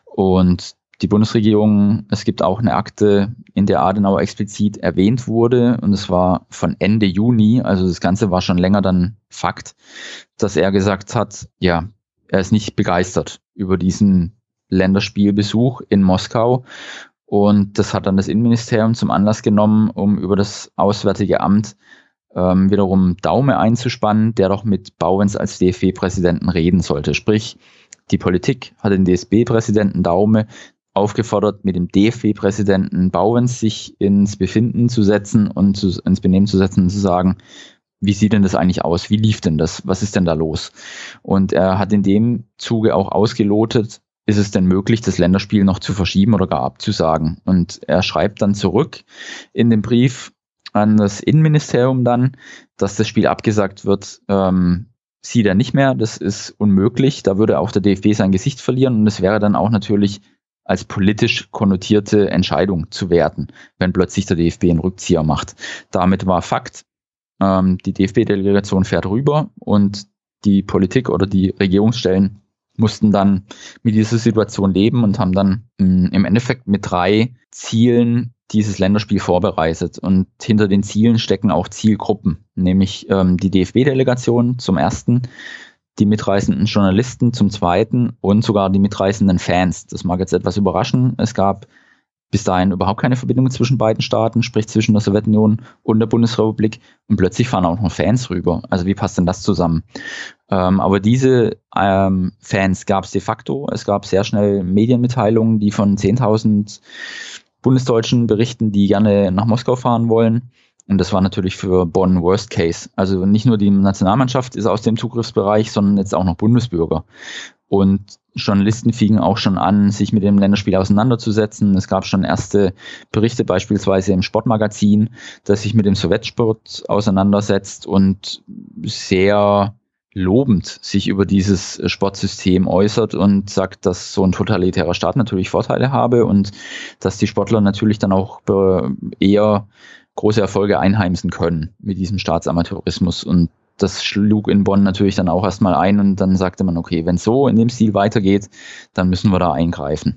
Und die Bundesregierung, es gibt auch eine Akte, in der Adenauer explizit erwähnt wurde und es war von Ende Juni, also das Ganze war schon länger dann Fakt, dass er gesagt hat, ja, er ist nicht begeistert über diesen Länderspielbesuch in Moskau und das hat dann das Innenministerium zum Anlass genommen, um über das Auswärtige Amt ähm, wiederum Daume einzuspannen, der doch mit Bauwens als D F B-Präsidenten reden sollte. Sprich, die Politik hat den D F B-Präsidenten Daume aufgefordert, mit dem D F B-Präsidenten Bauwens sich ins Befinden zu setzen und zu, ins Benehmen zu setzen und zu sagen, wie sieht denn das eigentlich aus? Wie lief denn das? Was ist denn da los? Und er hat in dem Zuge auch ausgelotet, ist es denn möglich, das Länderspiel noch zu verschieben oder gar abzusagen? Und er schreibt dann zurück in dem Brief an das Innenministerium dann, dass das Spiel abgesagt wird, ähm, sieht er nicht mehr. Das ist unmöglich. Da würde auch der D F B sein Gesicht verlieren und es wäre dann auch natürlich als politisch konnotierte Entscheidung zu werten, wenn plötzlich der D F B einen Rückzieher macht. Damit war Fakt, die D F B-Delegation fährt rüber und die Politik oder die Regierungsstellen mussten dann mit dieser Situation leben und haben dann mh, im Endeffekt mit drei Zielen dieses Länderspiel vorbereitet. Und hinter den Zielen stecken auch Zielgruppen, nämlich ähm, die D F B-Delegation zum ersten, die mitreisenden Journalisten zum zweiten und sogar die mitreisenden Fans. Das mag jetzt etwas überraschen. Es gab bis dahin überhaupt keine Verbindung zwischen beiden Staaten, sprich zwischen der Sowjetunion und der Bundesrepublik, und plötzlich fahren auch noch Fans rüber. Also wie passt denn das zusammen? Ähm, aber diese ähm, Fans gab es de facto. Es gab sehr schnell Medienmitteilungen, die von zehntausend Bundesdeutschen berichten, die gerne nach Moskau fahren wollen. Und das war natürlich für Bonn Worst Case. Also nicht nur die Nationalmannschaft ist aus dem Zugriffsbereich, sondern jetzt auch noch Bundesbürger. Und Journalisten fingen auch schon an, sich mit dem Länderspiel auseinanderzusetzen. Es gab schon erste Berichte, beispielsweise im Sportmagazin, das sich mit dem Sowjetsport auseinandersetzt und sehr lobend sich über dieses Sportsystem äußert und sagt, dass so ein totalitärer Staat natürlich Vorteile habe und dass die Sportler natürlich dann auch eher große Erfolge einheimsen können mit diesem Staatsamateurismus. Und das schlug in Bonn natürlich dann auch erstmal ein und dann sagte man, okay, wenn es so in dem Stil weitergeht, dann müssen wir da eingreifen.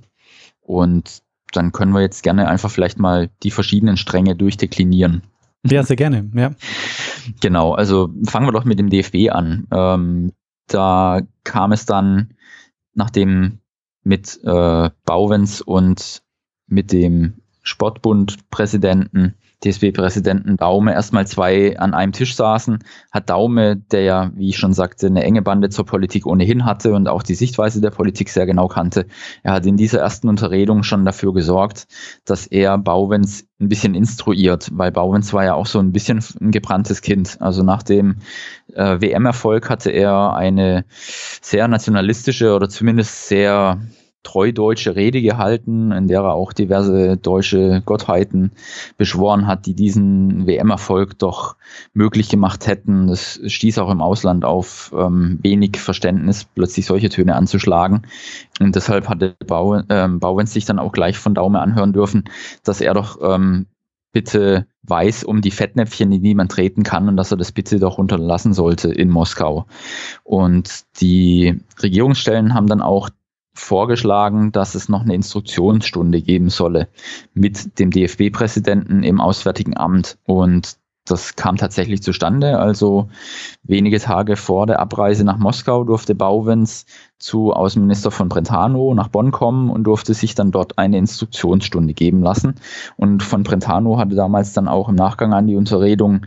Und dann können wir jetzt gerne einfach vielleicht mal die verschiedenen Stränge durchdeklinieren. Ja, sehr gerne, ja. Genau, also fangen wir doch mit dem D F B an. Ähm, da kam es dann, nachdem mit äh, Bauwens und mit dem Sportbund-Präsidenten, D S B-Präsidenten Daume erstmal zwei an einem Tisch saßen, hat Daume, der ja, wie ich schon sagte, eine enge Bande zur Politik ohnehin hatte und auch die Sichtweise der Politik sehr genau kannte, er hat in dieser ersten Unterredung schon dafür gesorgt, dass er Bauwens ein bisschen instruiert, weil Bauwens war ja auch so ein bisschen ein gebranntes Kind. Also nach dem äh, W M-Erfolg hatte er eine sehr nationalistische oder zumindest sehr treu deutsche Rede gehalten, in der er auch diverse deutsche Gottheiten beschworen hat, die diesen W M-Erfolg doch möglich gemacht hätten. Das stieß auch im Ausland auf ähm, wenig Verständnis, plötzlich solche Töne anzuschlagen. Und deshalb hatte Bau, ähm, Bauwens sich dann auch gleich von Daume anhören dürfen, dass er doch ähm, bitte weiß um die Fettnäpfchen, in die man treten kann und dass er das bitte doch unterlassen sollte in Moskau. Und die Regierungsstellen haben dann auch vorgeschlagen, dass es noch eine Instruktionsstunde geben solle mit dem D F B-Präsidenten im Auswärtigen Amt. Und das kam tatsächlich zustande. Also wenige Tage vor der Abreise nach Moskau durfte Bauwens zu Außenminister von Brentano nach Bonn kommen und durfte sich dann dort eine Instruktionsstunde geben lassen. Und von Brentano hatte damals dann auch im Nachgang an die Unterredung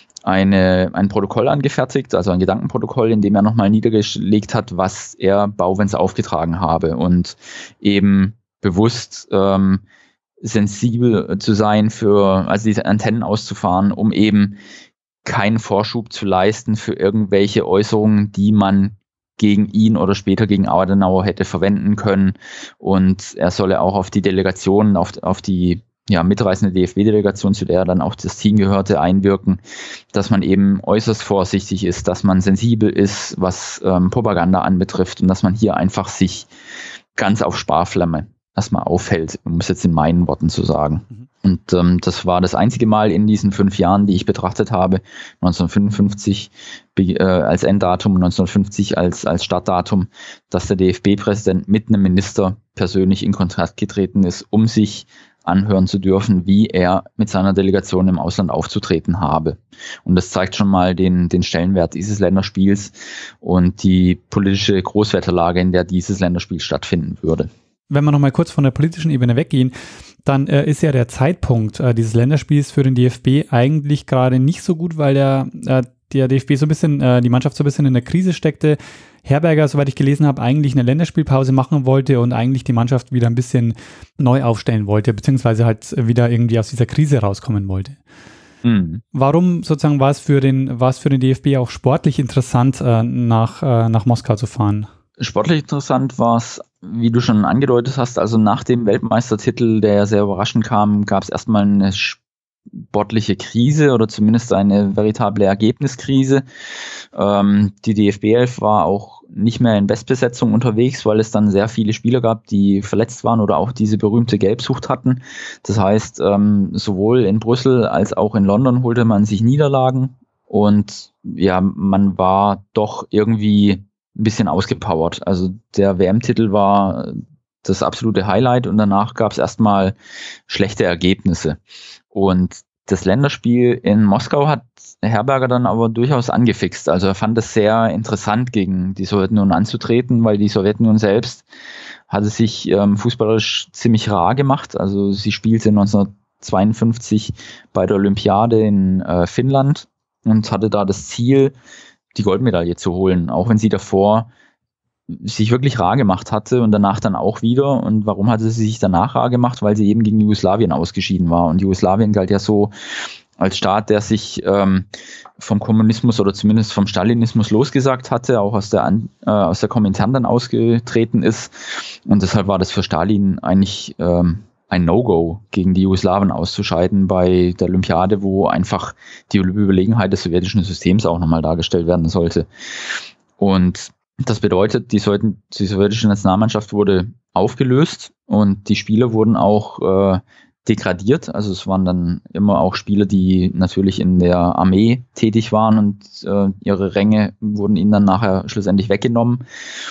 Eine, ein Protokoll angefertigt, also ein Gedankenprotokoll, in dem er nochmal niedergelegt hat, was er Bauwens aufgetragen habe und eben bewusst ähm, sensibel zu sein für, also diese Antennen auszufahren, um eben keinen Vorschub zu leisten für irgendwelche Äußerungen, die man gegen ihn oder später gegen Adenauer hätte verwenden können. Und er solle auch auf die Delegationen, auf, auf die ja, mitreißende D F B-Delegation, zu der dann auch das Team gehörte, einwirken, dass man eben äußerst vorsichtig ist, dass man sensibel ist, was ähm, Propaganda anbetrifft und dass man hier einfach sich ganz auf Sparflamme erstmal aufhält, um es jetzt in meinen Worten zu sagen. Mhm. Und ähm, das war das einzige Mal in diesen fünf Jahren, die ich betrachtet habe, neunzehnhundertfünfundfünfzig äh, als Enddatum, neunzehnhundertfünfzig als, als Startdatum, dass der D F B-Präsident mit einem Minister persönlich in Kontakt getreten ist, um sich anhören zu dürfen, wie er mit seiner Delegation im Ausland aufzutreten habe. Und das zeigt schon mal den, den Stellenwert dieses Länderspiels und die politische Großwetterlage, in der dieses Länderspiel stattfinden würde. Wenn wir nochmal kurz von der politischen Ebene weggehen, dann äh, ist ja der Zeitpunkt äh, dieses Länderspiels für den D F B eigentlich gerade nicht so gut, weil der, äh, der D F B so ein bisschen, äh, die Mannschaft so ein bisschen in der Krise steckte. Herberger, soweit ich gelesen habe, eigentlich eine Länderspielpause machen wollte und eigentlich die Mannschaft wieder ein bisschen neu aufstellen wollte, beziehungsweise halt wieder irgendwie aus dieser Krise rauskommen wollte. Mhm. Warum sozusagen war es für den, war es für den D F B auch sportlich interessant, äh, nach, äh, nach Moskau zu fahren? Sportlich interessant war es, wie du schon angedeutet hast, also nach dem Weltmeistertitel, der ja sehr überraschend kam, gab es erstmal eine sportliche Krise oder zumindest eine veritable Ergebniskrise. Ähm, die D F B elf war auch nicht mehr in Bestbesetzung unterwegs, weil es dann sehr viele Spieler gab, die verletzt waren oder auch diese berühmte Gelbsucht hatten. Das heißt, ähm, sowohl in Brüssel als auch in London holte man sich Niederlagen und ja, man war doch irgendwie ein bisschen ausgepowert. Also der W M-Titel war das absolute Highlight und danach gab es erstmal schlechte Ergebnisse. Und das Länderspiel in Moskau hat Herberger dann aber durchaus angefixt. Also er fand es sehr interessant, gegen die Sowjetunion anzutreten, weil die Sowjetunion selbst hatte sich ähm, fußballerisch ziemlich rar gemacht. Also sie spielte neunzehnhundertzweiundfünfzig bei der Olympiade in äh, Finnland und hatte da das Ziel, die Goldmedaille zu holen, auch wenn sie davor sich wirklich rar gemacht hatte und danach dann auch wieder. Und warum hatte sie sich danach rar gemacht? Weil sie eben gegen Jugoslawien ausgeschieden war. Und Jugoslawien galt ja so als Staat, der sich ähm, vom Kommunismus oder zumindest vom Stalinismus losgesagt hatte, auch aus der, äh, aus der Komintern dann ausgetreten ist. Und deshalb war das für Stalin eigentlich ähm, ein No-Go, gegen die Jugoslawen auszuscheiden bei der Olympiade, wo einfach die Überlegenheit des sowjetischen Systems auch nochmal dargestellt werden sollte. Und das bedeutet, die, Sowjet- die sowjetische Nationalmannschaft wurde aufgelöst und die Spieler wurden auch äh, degradiert. Also es waren dann immer auch Spieler, die natürlich in der Armee tätig waren und äh, ihre Ränge wurden ihnen dann nachher schlussendlich weggenommen.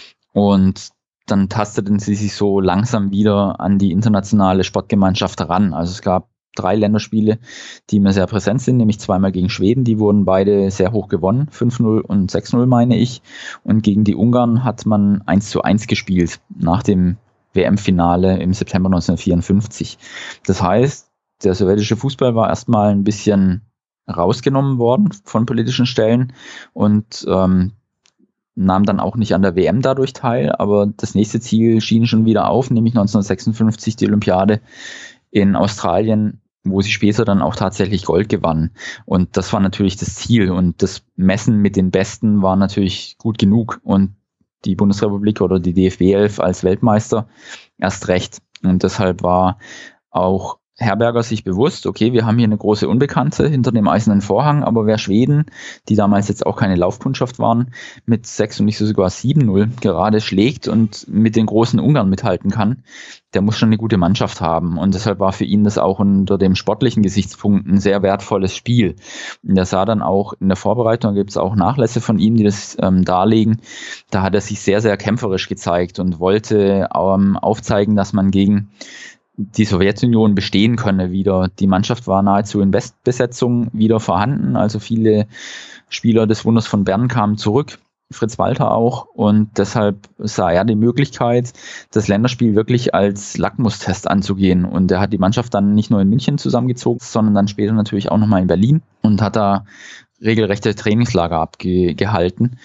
Und dann tasteten sie sich so langsam wieder an die internationale Sportgemeinschaft heran. Also es gab drei Länderspiele, die mir sehr präsent sind, nämlich zweimal gegen Schweden, die wurden beide sehr hoch gewonnen, fünf null und sechs null meine ich. Und gegen die Ungarn hat man eins zu eins gespielt, nach dem W M-Finale im September neunzehnhundertvierundfünfzig. Das heißt, der sowjetische Fußball war erstmal ein bisschen rausgenommen worden von politischen Stellen und ähm, nahm dann auch nicht an der W M dadurch teil, aber das nächste Ziel schien schon wieder auf, nämlich neunzehnhundertsechsundfünfzig die Olympiade in Australien, wo sie später dann auch tatsächlich Gold gewann. Und das war natürlich das Ziel. Und das Messen mit den Besten war natürlich gut genug. Und die Bundesrepublik oder die D F B elf als Weltmeister erst recht. Und deshalb war auch Herberger sich bewusst, okay, wir haben hier eine große Unbekannte hinter dem eisernen Vorhang, aber wer Schweden, die damals jetzt auch keine Laufkundschaft waren, mit sechs und nicht so sogar sieben null gerade schlägt und mit den großen Ungarn mithalten kann, der muss schon eine gute Mannschaft haben. Und deshalb war für ihn das auch unter dem sportlichen Gesichtspunkt ein sehr wertvolles Spiel. Und er sah dann auch in der Vorbereitung, da gibt es auch Nachlässe von ihm, die das ähm, darlegen, da hat er sich sehr, sehr kämpferisch gezeigt und wollte ähm, aufzeigen, dass man gegen die Sowjetunion bestehen könne wieder. Die Mannschaft war nahezu in Bestbesetzung wieder vorhanden, also viele Spieler des Wunders von Bern kamen zurück, Fritz Walter auch, und deshalb sah er die Möglichkeit, das Länderspiel wirklich als Lackmustest anzugehen, und er hat die Mannschaft dann nicht nur in München zusammengezogen, sondern dann später natürlich auch nochmal in Berlin und hat da regelrechte Trainingslager abgehalten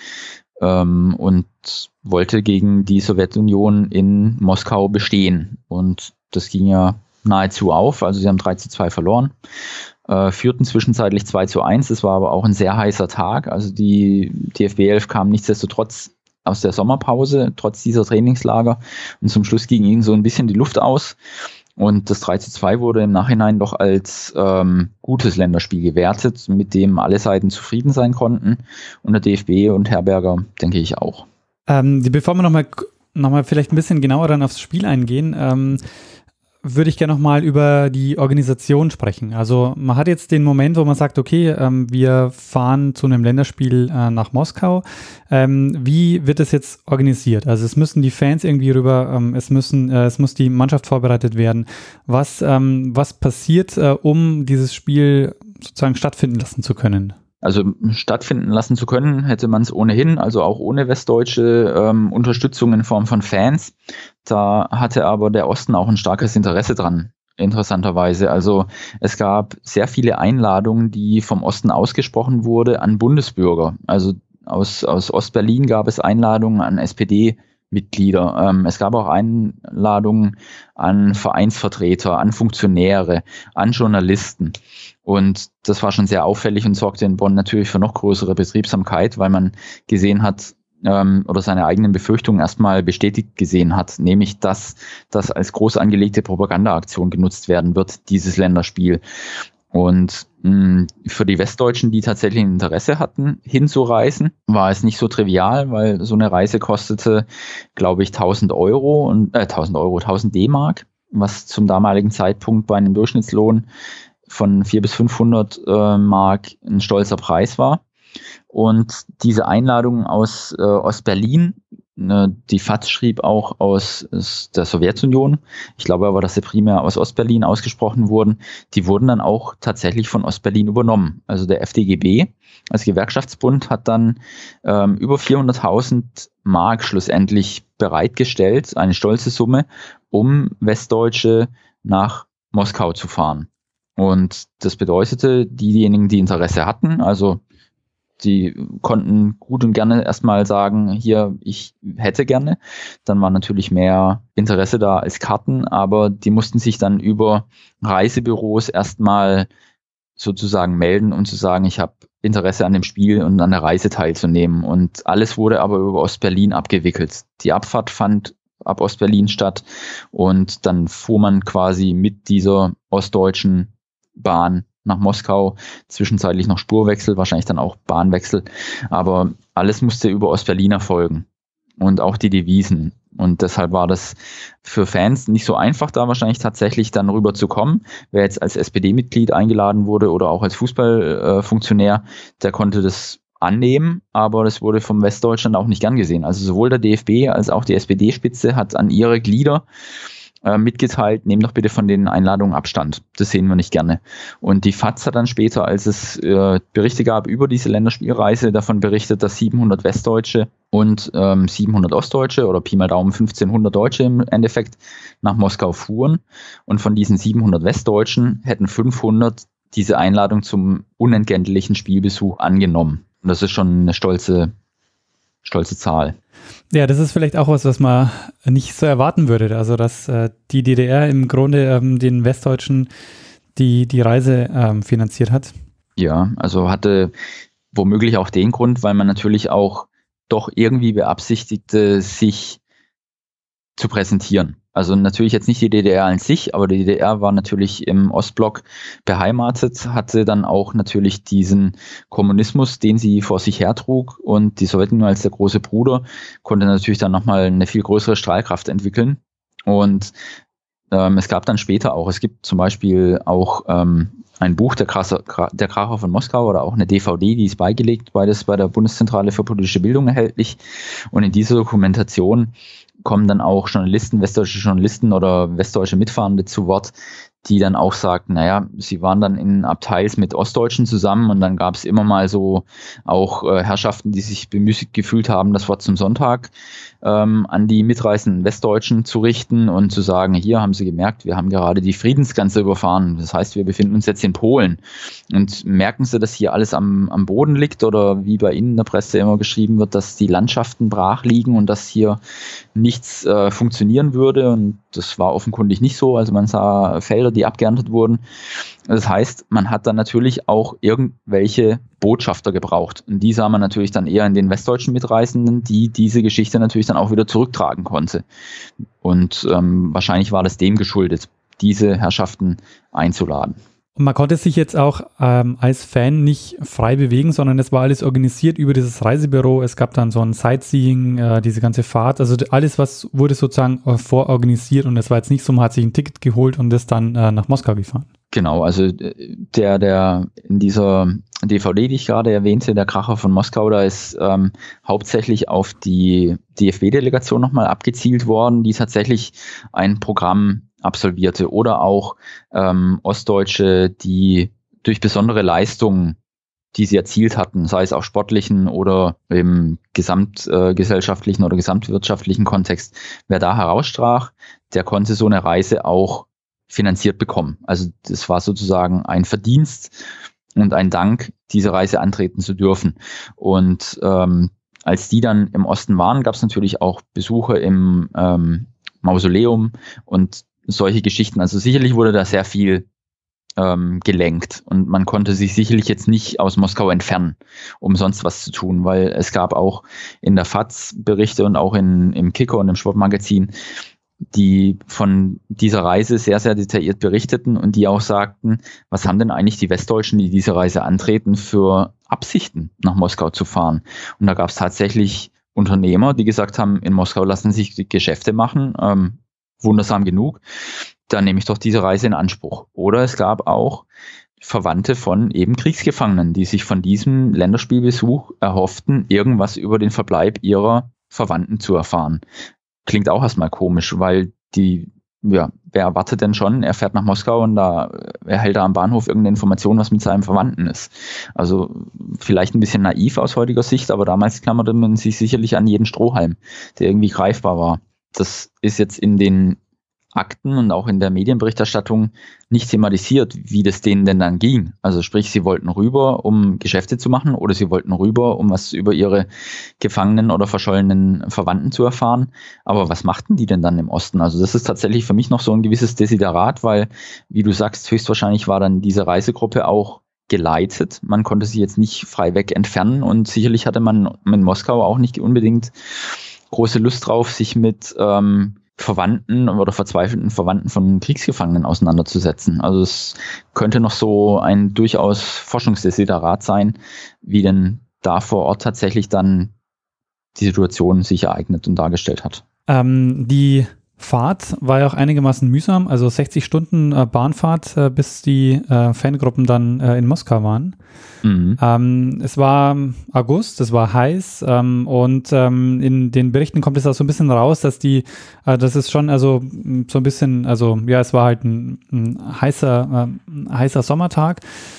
ähm, und wollte gegen die Sowjetunion in Moskau bestehen, und das ging ja nahezu auf, also sie haben drei zu zwei verloren, äh, führten zwischenzeitlich zwei zu eins, es war aber auch ein sehr heißer Tag, also die D F B elf kam nichtsdestotrotz aus der Sommerpause, trotz dieser Trainingslager, und zum Schluss ging ihnen so ein bisschen die Luft aus, und das drei zu zwei wurde im Nachhinein doch als ähm, gutes Länderspiel gewertet, mit dem alle Seiten zufrieden sein konnten, und der D F B und Herberger, denke ich, auch. Ähm, bevor wir nochmal noch mal vielleicht ein bisschen genauer dann aufs Spiel eingehen, ähm, würde ich gerne nochmal über die Organisation sprechen. Also man hat jetzt den Moment, wo man sagt, okay, ähm, wir fahren zu einem Länderspiel äh, nach Moskau. Ähm, wie wird das jetzt organisiert? Also es müssen die Fans irgendwie rüber, ähm, es müssen, äh, es muss die Mannschaft vorbereitet werden. Was, ähm, was passiert, äh, um dieses Spiel sozusagen stattfinden lassen zu können? Also stattfinden lassen zu können, hätte man es ohnehin, also auch ohne westdeutsche ähm, Unterstützung in Form von Fans. Da hatte aber der Osten auch ein starkes Interesse dran, interessanterweise. Also es gab sehr viele Einladungen, die vom Osten ausgesprochen wurde an Bundesbürger. Also aus, aus Ostberlin gab es Einladungen an S P D-Mitglieder. Ähm, es gab auch Einladungen an Vereinsvertreter, an Funktionäre, an Journalisten. Und das war schon sehr auffällig und sorgte in Bonn natürlich für noch größere Betriebsamkeit, weil man gesehen hat, ähm, oder seine eigenen Befürchtungen erstmal bestätigt gesehen hat, nämlich, dass das als groß angelegte Propagandaaktion genutzt werden wird, dieses Länderspiel. Und mh, für die Westdeutschen, die tatsächlich ein Interesse hatten, hinzureisen, war es nicht so trivial, weil so eine Reise kostete, glaube ich, tausend Euro und äh, tausend Euro, tausend D-Mark, was zum damaligen Zeitpunkt bei einem Durchschnittslohn von vierhundert bis fünfhundert äh, Mark ein stolzer Preis war. Und diese Einladungen aus äh, Ostberlin Die F A Z schrieb auch aus, aus der Sowjetunion. Ich glaube aber, dass sie primär aus Ostberlin ausgesprochen wurden. Die wurden dann auch tatsächlich von Ostberlin übernommen. Also der F D G B als Gewerkschaftsbund hat dann ähm, über vierhunderttausend Mark schlussendlich bereitgestellt, eine stolze Summe, um Westdeutsche nach Moskau zu fahren. Und das bedeutete, diejenigen, die Interesse hatten, also die konnten gut und gerne erstmal sagen, hier, ich hätte gerne. Dann war natürlich mehr Interesse da als Karten, aber die mussten sich dann über Reisebüros erstmal sozusagen melden und zu sagen, ich habe Interesse an dem Spiel und an der Reise teilzunehmen. Und alles wurde aber über Ostberlin abgewickelt. Die Abfahrt fand ab Ostberlin statt und dann fuhr man quasi mit dieser ostdeutschen Bahn nach Moskau, zwischenzeitlich noch Spurwechsel, wahrscheinlich dann auch Bahnwechsel, aber alles musste über Ostberlin erfolgen und auch die Devisen. Und deshalb war das für Fans nicht so einfach, da wahrscheinlich tatsächlich dann rüber zu kommen. Wer jetzt als S P D-Mitglied eingeladen wurde oder auch als Fußballfunktionär, der konnte das annehmen, aber das wurde vom Westdeutschland auch nicht gern gesehen. Also sowohl der D F B als auch die S P D-Spitze hat an ihre Glieder äh, mitgeteilt, nehmt doch bitte von den Einladungen Abstand. Das sehen wir nicht gerne. Und die F A Z hat dann später, als es äh, Berichte gab über diese Länderspielreise, davon berichtet, dass siebenhundert Westdeutsche und ähm, siebenhundert Ostdeutsche oder Pi mal Daumen fünfzehnhundert Deutsche im Endeffekt nach Moskau fuhren. Und von diesen siebenhundert Westdeutschen hätten fünfhundert diese Einladung zum unentgeltlichen Spielbesuch angenommen. Und das ist schon eine stolze, stolze Zahl. Ja, das ist vielleicht auch was, was man nicht so erwarten würde. Also, dass äh, die D D R im Grunde ähm, den Westdeutschen die, die Reise ähm, finanziert hat. Ja, also hatte womöglich auch den Grund, weil man natürlich auch doch irgendwie beabsichtigte, sich zu präsentieren. Also natürlich jetzt nicht die D D R an sich, aber die D D R war natürlich im Ostblock beheimatet, hatte dann auch natürlich diesen Kommunismus, den sie vor sich hertrug, und die Sowjetunion als der große Bruder konnte natürlich dann nochmal eine viel größere Strahlkraft entwickeln. Und ähm, es gab dann später auch, es gibt zum Beispiel auch ähm, ein Buch, der, Kracher, der Kracher von Moskau, oder auch eine D V D, die ist beigelegt, beides bei der Bundeszentrale für politische Bildung erhältlich. Und in dieser Dokumentation kommen dann auch Journalisten, westdeutsche Journalisten oder westdeutsche Mitfahrende zu Wort, die dann auch sagten, naja, sie waren dann in Abteils mit Ostdeutschen zusammen und dann gab es immer mal so auch äh, Herrschaften, die sich bemüßigt gefühlt haben, das Wort zum Sonntag ähm, an die mitreisenden Westdeutschen zu richten und zu sagen, hier haben sie gemerkt, wir haben gerade die Friedensgrenze überfahren, das heißt, wir befinden uns jetzt in Polen, und merken sie, dass hier alles am, am Boden liegt, oder wie bei Ihnen in der Presse immer geschrieben wird, dass die Landschaften brach liegen und dass hier nichts äh, funktionieren würde, und das war offenkundig nicht so, also man sah Felder, die abgeerntet wurden. Das heißt, man hat dann natürlich auch irgendwelche Botschafter gebraucht. Und die sah man natürlich dann eher in den westdeutschen Mitreisenden, die diese Geschichte natürlich dann auch wieder zurücktragen konnte. Und ähm, wahrscheinlich war das dem geschuldet, diese Herrschaften einzuladen. Und man konnte sich jetzt auch ähm, als Fan nicht frei bewegen, sondern es war alles organisiert über dieses Reisebüro. Es gab dann so ein Sightseeing, äh, diese ganze Fahrt. Also alles, was wurde sozusagen äh, vororganisiert, und es war jetzt nicht so, man hat sich ein Ticket geholt und ist dann äh, nach Moskau gefahren. Genau, also der, der in dieser D V D, die ich gerade erwähnte, der Kracher von Moskau, da ist ähm, hauptsächlich auf die D F B-Delegation nochmal abgezielt worden, die tatsächlich ein Programm absolvierte, oder auch ähm, Ostdeutsche, die durch besondere Leistungen, die sie erzielt hatten, sei es auch sportlichen oder im gesamtgesellschaftlichen äh, oder gesamtwirtschaftlichen Kontext, wer da herausstrach, der konnte so eine Reise auch finanziert bekommen. Also das war sozusagen ein Verdienst und ein Dank, diese Reise antreten zu dürfen. Und ähm, als die dann im Osten waren, gab es natürlich auch Besuche im ähm, Mausoleum und solche Geschichten. Also sicherlich wurde da sehr viel ähm, gelenkt, und man konnte sich sicherlich jetzt nicht aus Moskau entfernen, um sonst was zu tun, weil es gab auch in der F A Z Berichte und auch in, im Kicker und im Sportmagazin, die von dieser Reise sehr, sehr detailliert berichteten und die auch sagten, was haben denn eigentlich die Westdeutschen, die diese Reise antreten, für Absichten, nach Moskau zu fahren. Und da gab es tatsächlich Unternehmer, die gesagt haben, in Moskau lassen sich die Geschäfte machen, ähm, wundersam genug, dann nehme ich doch diese Reise in Anspruch. Oder es gab auch Verwandte von eben Kriegsgefangenen, die sich von diesem Länderspielbesuch erhofften, irgendwas über den Verbleib ihrer Verwandten zu erfahren. Klingt auch erstmal komisch, weil die, ja, wer erwartet denn schon, er fährt nach Moskau und da erhält er am Bahnhof irgendeine Information, was mit seinem Verwandten ist. Also vielleicht ein bisschen naiv aus heutiger Sicht, aber damals klammerte man sich sicherlich an jeden Strohhalm, der irgendwie greifbar war. Das ist jetzt in den Akten und auch in der Medienberichterstattung nicht thematisiert, wie das denen denn dann ging. Also sprich, sie wollten rüber, um Geschäfte zu machen, oder sie wollten rüber, um was über ihre gefangenen oder verschollenen Verwandten zu erfahren. Aber was machten die denn dann im Osten? Also das ist tatsächlich für mich noch so ein gewisses Desiderat, weil, wie du sagst, höchstwahrscheinlich war dann diese Reisegruppe auch geleitet. Man konnte sie jetzt nicht frei weg entfernen und sicherlich hatte man in Moskau auch nicht unbedingt große Lust drauf, sich mit ähm, Verwandten oder verzweifelten Verwandten von Kriegsgefangenen auseinanderzusetzen. Also es könnte noch so ein durchaus Forschungsdesiderat sein, wie denn da vor Ort tatsächlich dann die Situation sich ereignet und dargestellt hat. Ähm, die Fahrt war ja auch einigermaßen mühsam, also sechzig Stunden äh, Bahnfahrt, äh, bis die äh, Fangruppen dann äh, in Moskau waren. Mhm. Ähm, es war August, es war heiß ähm, und ähm, in den Berichten kommt es auch so ein bisschen raus, dass die, äh, das ist schon also so ein bisschen, also ja, es war halt ein, ein heißer, äh, heißer Sommertag.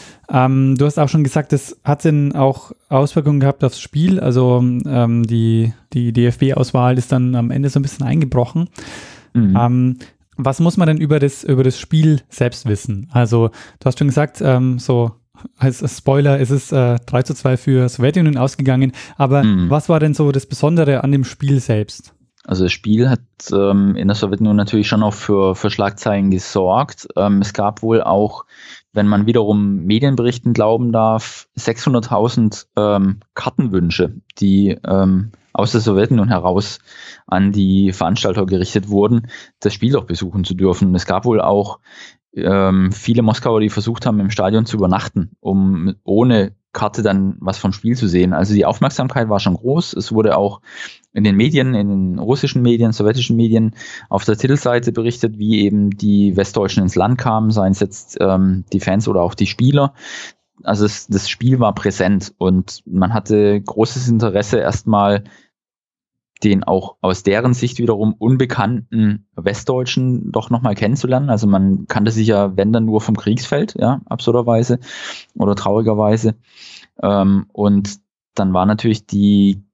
Ähm, du hast auch schon gesagt, das hat dann auch Auswirkungen gehabt aufs Spiel, also ähm, die, die D F B-Auswahl ist dann am Ende so ein bisschen eingebrochen. Mhm. Ähm, was muss man denn über das, über das Spiel selbst wissen? Also du hast schon gesagt, ähm, so als Spoiler ist es äh, drei zu zwei für Sowjetunion ausgegangen, aber mhm. was war denn so das Besondere an dem Spiel selbst? Also das Spiel hat ähm, in der Sowjetunion natürlich schon auch für, für Schlagzeilen gesorgt. Ähm, es gab wohl auch, wenn man wiederum Medienberichten glauben darf, sechshunderttausend ähm, Kartenwünsche, die ähm, aus der Sowjetunion heraus an die Veranstalter gerichtet wurden, das Spiel auch besuchen zu dürfen. Es gab wohl auch ähm, viele Moskauer, die versucht haben, im Stadion zu übernachten, um ohne Karte dann was vom Spiel zu sehen. Also die Aufmerksamkeit war schon groß. Es wurde auch in den Medien, in den russischen Medien, sowjetischen Medien auf der Titelseite berichtet, wie eben die Westdeutschen ins Land kamen, seien es jetzt ähm, die Fans oder auch die Spieler. Also es, das Spiel war präsent und man hatte großes Interesse, erstmal den auch aus deren Sicht wiederum unbekannten Westdeutschen doch nochmal kennenzulernen. Also man kannte sich ja, wenn dann, nur vom Kriegsfeld, ja, absurderweise oder traurigerweise. Ähm, und dann war natürlich die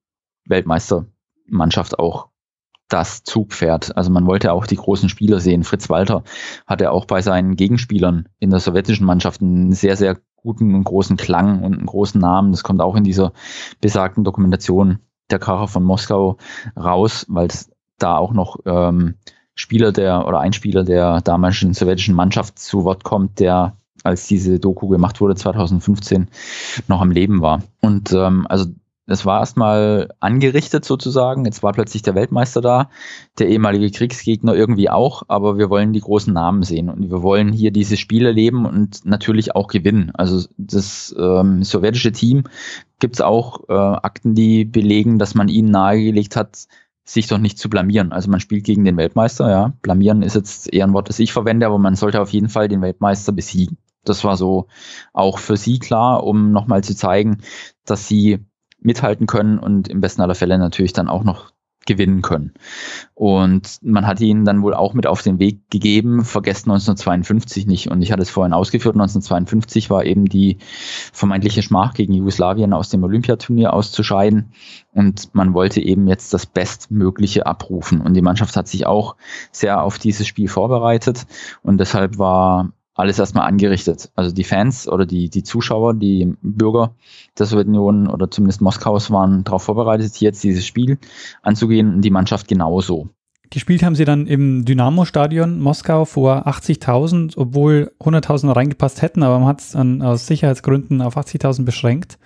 Weltmeistermannschaft auch das Zugpferd. Also man wollte auch die großen Spieler sehen. Fritz Walter hatte auch bei seinen Gegenspielern in der sowjetischen Mannschaft einen sehr, sehr guten und großen Klang und einen großen Namen. Das kommt auch in dieser besagten Dokumentation der Kracher von Moskau raus, weil es da auch noch ähm, Spieler der oder ein Spieler der damaligen sowjetischen Mannschaft zu Wort kommt, der, als diese Doku gemacht wurde, zweitausendfünfzehn noch am Leben war. Und ähm, also es war erstmal angerichtet sozusagen, jetzt war plötzlich der Weltmeister da, der ehemalige Kriegsgegner irgendwie auch, aber wir wollen die großen Namen sehen und wir wollen hier diese Spiele erleben und natürlich auch gewinnen. Also das ähm, sowjetische Team gibt es auch äh, Akten, die belegen, dass man ihnen nahegelegt hat, sich doch nicht zu blamieren. Also man spielt gegen den Weltmeister, ja, blamieren ist jetzt eher ein Wort, das ich verwende, aber man sollte auf jeden Fall den Weltmeister besiegen. Das war so auch für sie klar, um nochmal zu zeigen, dass sie mithalten können und im besten aller Fälle natürlich dann auch noch gewinnen können. Und man hat ihnen dann wohl auch mit auf den Weg gegeben, vergesst neunzehnhundertzweiundfünfzig nicht. Und ich hatte es vorhin ausgeführt, neunzehnhundertzweiundfünfzig war eben die vermeintliche Schmach gegen Jugoslawien aus dem Olympiaturnier auszuscheiden. Und man wollte eben jetzt das Bestmögliche abrufen. Und die Mannschaft hat sich auch sehr auf dieses Spiel vorbereitet. Und deshalb war alles erstmal angerichtet. Also die Fans oder die, die Zuschauer, die Bürger der Sowjetunion oder zumindest Moskaus waren darauf vorbereitet, jetzt dieses Spiel anzugehen und die Mannschaft genauso. Gespielt haben sie dann im Dynamo-Stadion Moskau vor achtzigtausend, obwohl hunderttausend reingepasst hätten, aber man hat es aus Sicherheitsgründen auf achtzigtausend beschränkt.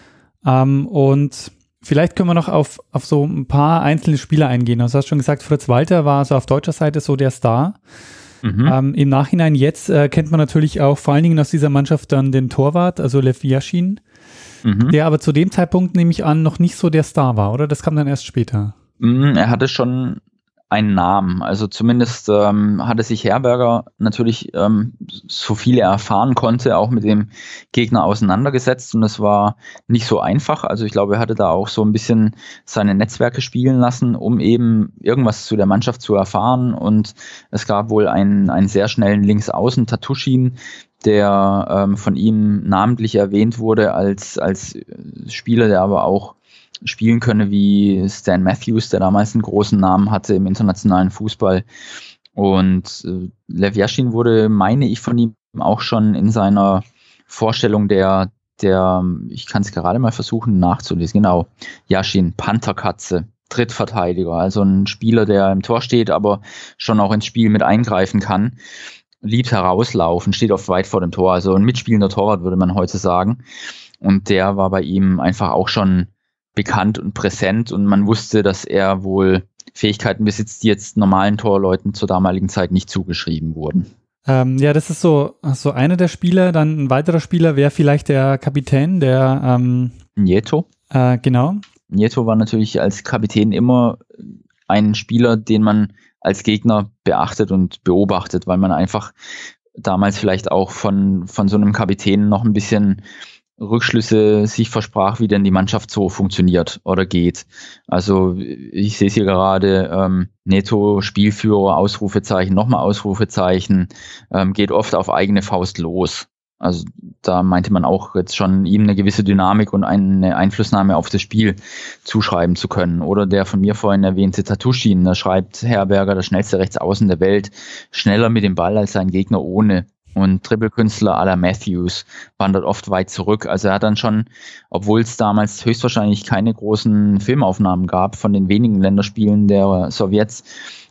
Ähm, und vielleicht können wir noch auf, auf so ein paar einzelne Spieler eingehen. Also du hast schon gesagt, Fritz Walter war also auf deutscher Seite so der Star. Mhm. Ähm, im Nachhinein jetzt äh, kennt man natürlich auch vor allen Dingen aus dieser Mannschaft dann den Torwart, also Lev Yashin, mhm. der aber zu dem Zeitpunkt, nehme ich an, noch nicht so der Star war, oder? Das kam dann erst später. Mhm, er hatte schon einen Namen. Also zumindest ähm, hatte sich Herberger natürlich, ähm, so viel er erfahren konnte, auch mit dem Gegner auseinandergesetzt und es war nicht so einfach. Also ich glaube, er hatte da auch so ein bisschen seine Netzwerke spielen lassen, um eben irgendwas zu der Mannschaft zu erfahren und es gab wohl einen, einen sehr schnellen Linksaußen, Tatuschin, der ähm, von ihm namentlich erwähnt wurde als, als Spieler, der aber auch spielen könne wie Stan Matthews, der damals einen großen Namen hatte im internationalen Fußball. Und äh, Lev Yashin wurde, meine ich, von ihm auch schon in seiner Vorstellung der, der ich kann es gerade mal versuchen nachzulesen, genau, Yashin, Pantherkatze, Drittverteidiger, also ein Spieler, der im Tor steht, aber schon auch ins Spiel mit eingreifen kann. Liebt herauslaufen, steht oft weit vor dem Tor, also ein mitspielender Torwart, würde man heute sagen. Und der war bei ihm einfach auch schon bekannt und präsent und man wusste, dass er wohl Fähigkeiten besitzt, die jetzt normalen Torleuten zur damaligen Zeit nicht zugeschrieben wurden. Ähm, ja, das ist so, so einer der Spieler. Dann ein weiterer Spieler wäre vielleicht der Kapitän, der ähm, Nieto. Äh, genau. Nieto war natürlich als Kapitän immer ein Spieler, den man als Gegner beachtet und beobachtet, weil man einfach damals vielleicht auch von, von so einem Kapitän noch ein bisschen Rückschlüsse sich versprach, wie denn die Mannschaft so funktioniert oder geht. Also ich sehe es hier gerade, ähm, Neto, Spielführer, Ausrufezeichen, nochmal Ausrufezeichen, ähm, geht oft auf eigene Faust los. Also da meinte man auch jetzt schon, ihm eine gewisse Dynamik und eine Einflussnahme auf das Spiel zuschreiben zu können. Oder der von mir vorhin erwähnte Tatuschin, da schreibt Herberger, der schnellste Rechtsaußen der Welt, schneller mit dem Ball als sein Gegner ohne. Und Dribbelkünstler à la Matthews wandert oft weit zurück. Also er hat dann schon, obwohl es damals höchstwahrscheinlich keine großen Filmaufnahmen gab von den wenigen Länderspielen der Sowjets,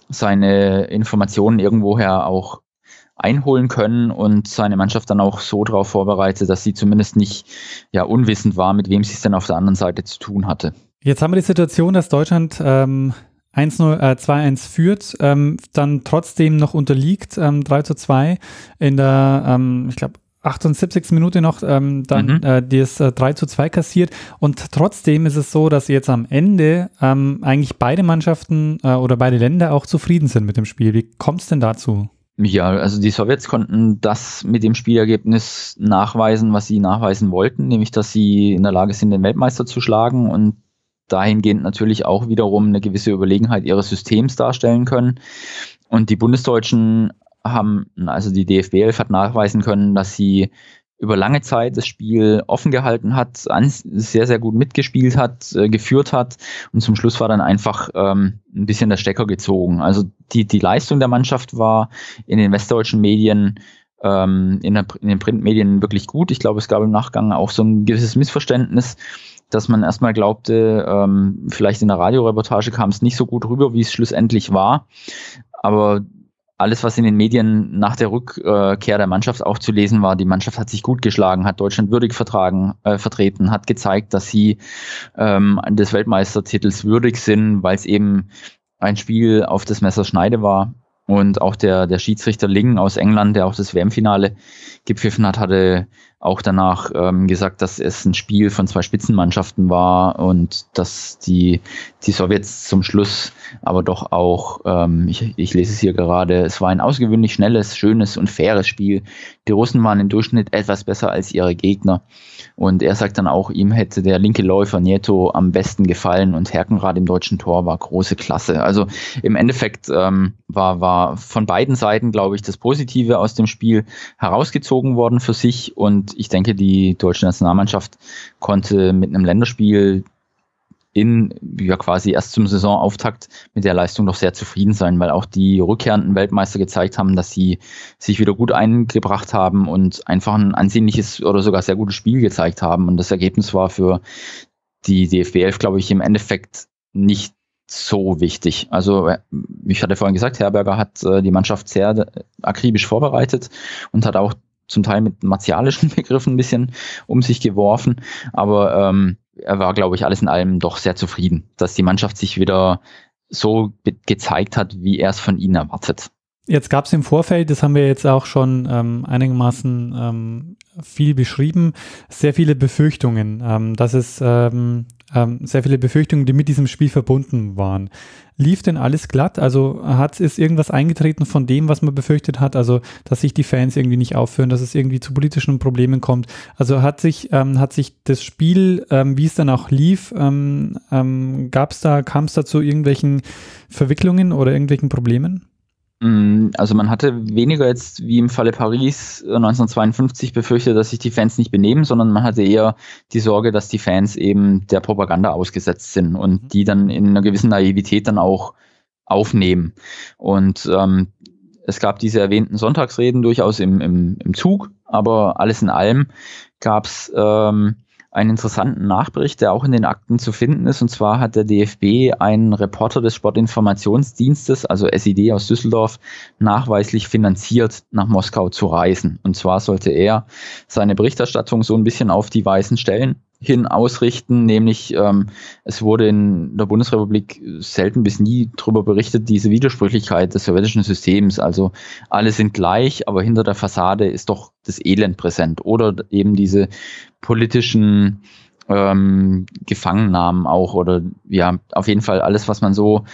seine Informationen irgendwoher auch einholen können und seine Mannschaft dann auch so darauf vorbereitet, dass sie zumindest nicht ja unwissend war, mit wem sie es denn auf der anderen Seite zu tun hatte. Jetzt haben wir die Situation, dass Deutschland ähm eins null, äh, zwei eins führt, ähm, dann trotzdem noch unterliegt, ähm, drei zu zwei in der, ähm, ich glaube, achtundsiebzigsten Minute noch, ähm, dann mhm. äh, das äh, drei zu zwei kassiert und trotzdem ist es so, dass jetzt am Ende ähm, eigentlich beide Mannschaften äh, oder beide Länder auch zufrieden sind mit dem Spiel. Wie kommt es denn dazu? Ja, also die Sowjets konnten das mit dem Spielergebnis nachweisen, was sie nachweisen wollten, nämlich dass sie in der Lage sind, den Weltmeister zu schlagen und dahingehend natürlich auch wiederum eine gewisse Überlegenheit ihres Systems darstellen können. Und die Bundesdeutschen haben, also die D F B elf hat nachweisen können, dass sie über lange Zeit das Spiel offen gehalten hat, sehr, sehr gut mitgespielt hat, äh, geführt hat und zum Schluss war dann einfach ähm, ein bisschen der Stecker gezogen. Also die, die Leistung der Mannschaft war in den westdeutschen Medien, ähm, in, der, in den Printmedien wirklich gut. Ich glaube, es gab im Nachgang auch so ein gewisses Missverständnis, dass man erstmal glaubte, ähm, vielleicht in der Radioreportage kam es nicht so gut rüber, wie es schlussendlich war. Aber alles, was in den Medien nach der Rückkehr der Mannschaft auch zu lesen war, die Mannschaft hat sich gut geschlagen, hat Deutschland würdig vertragen, äh, vertreten, hat gezeigt, dass sie ähm, des Weltmeistertitels würdig sind, weil es eben ein Spiel auf das Messerschneide war. Und auch der, der Schiedsrichter Ling aus England, der auch das W M-Finale gepfiffen hat, hatte auch danach ähm, gesagt, dass es ein Spiel von zwei Spitzenmannschaften war und dass die, die Sowjets zum Schluss aber doch auch, ähm, ich, ich lese es hier gerade, es war ein außergewöhnlich schnelles, schönes und faires Spiel. Die Russen waren im Durchschnitt etwas besser als ihre Gegner. Und er sagt dann auch, ihm hätte der linke Läufer Nieto am besten gefallen und Herkenrath im deutschen Tor war große Klasse. Also im Endeffekt ähm, war, war von beiden Seiten, glaube ich, das Positive aus dem Spiel herausgezogen worden für sich. Und ich denke, die deutsche Nationalmannschaft konnte mit einem Länderspiel in, ja quasi erst zum Saisonauftakt mit der Leistung doch sehr zufrieden sein, weil auch die rückkehrenden Weltmeister gezeigt haben, dass sie sich wieder gut eingebracht haben und einfach ein ansehnliches oder sogar sehr gutes Spiel gezeigt haben. Und das Ergebnis war für die D F B elf, glaube ich, im Endeffekt nicht so wichtig. Also ich hatte vorhin gesagt, Herberger hat äh, die Mannschaft sehr akribisch vorbereitet und hat auch zum Teil mit martialischen Begriffen ein bisschen um sich geworfen, aber ähm, er war, glaube ich, alles in allem doch sehr zufrieden, dass die Mannschaft sich wieder so be- gezeigt hat, wie er es von ihnen erwartet. Jetzt gab es im Vorfeld, das haben wir jetzt auch schon ähm, einigermaßen ähm, viel beschrieben, sehr viele Befürchtungen, ähm, dass es ähm, ähm, sehr viele Befürchtungen, die mit diesem Spiel verbunden waren. Lief denn alles glatt? Also hat, ist irgendwas eingetreten von dem, was man befürchtet hat? Also, dass sich die Fans irgendwie nicht aufführen, dass es irgendwie zu politischen Problemen kommt. Also hat sich, ähm, hat sich das Spiel, ähm, wie es dann auch lief, ähm, ähm, gab's da, kam es da zu irgendwelchen Verwicklungen oder irgendwelchen Problemen? Also man hatte weniger jetzt wie im Falle Paris neunzehnhundertzweiundfünfzig befürchtet, dass sich die Fans nicht benehmen, sondern man hatte eher die Sorge, dass die Fans eben der Propaganda ausgesetzt sind und die dann in einer gewissen Naivität dann auch aufnehmen. Und ähm, es gab diese erwähnten Sonntagsreden durchaus im, im, im Zug, aber alles in allem gab es ähm, einen interessanten Nachbericht, der auch in den Akten zu finden ist. Und zwar hat der D F B einen Reporter des Sportinformationsdienstes, also S I D aus Düsseldorf, nachweislich finanziert, nach Moskau zu reisen. Und zwar sollte er seine Berichterstattung so ein bisschen auf die weißen Stellen hin ausrichten, nämlich ähm, es wurde in der Bundesrepublik selten bis nie darüber berichtet, diese Widersprüchlichkeit des sowjetischen Systems, also alle sind gleich, aber hinter der Fassade ist doch das Elend präsent oder eben diese politischen ähm, Gefangennahmen auch oder ja, auf jeden Fall alles, was man so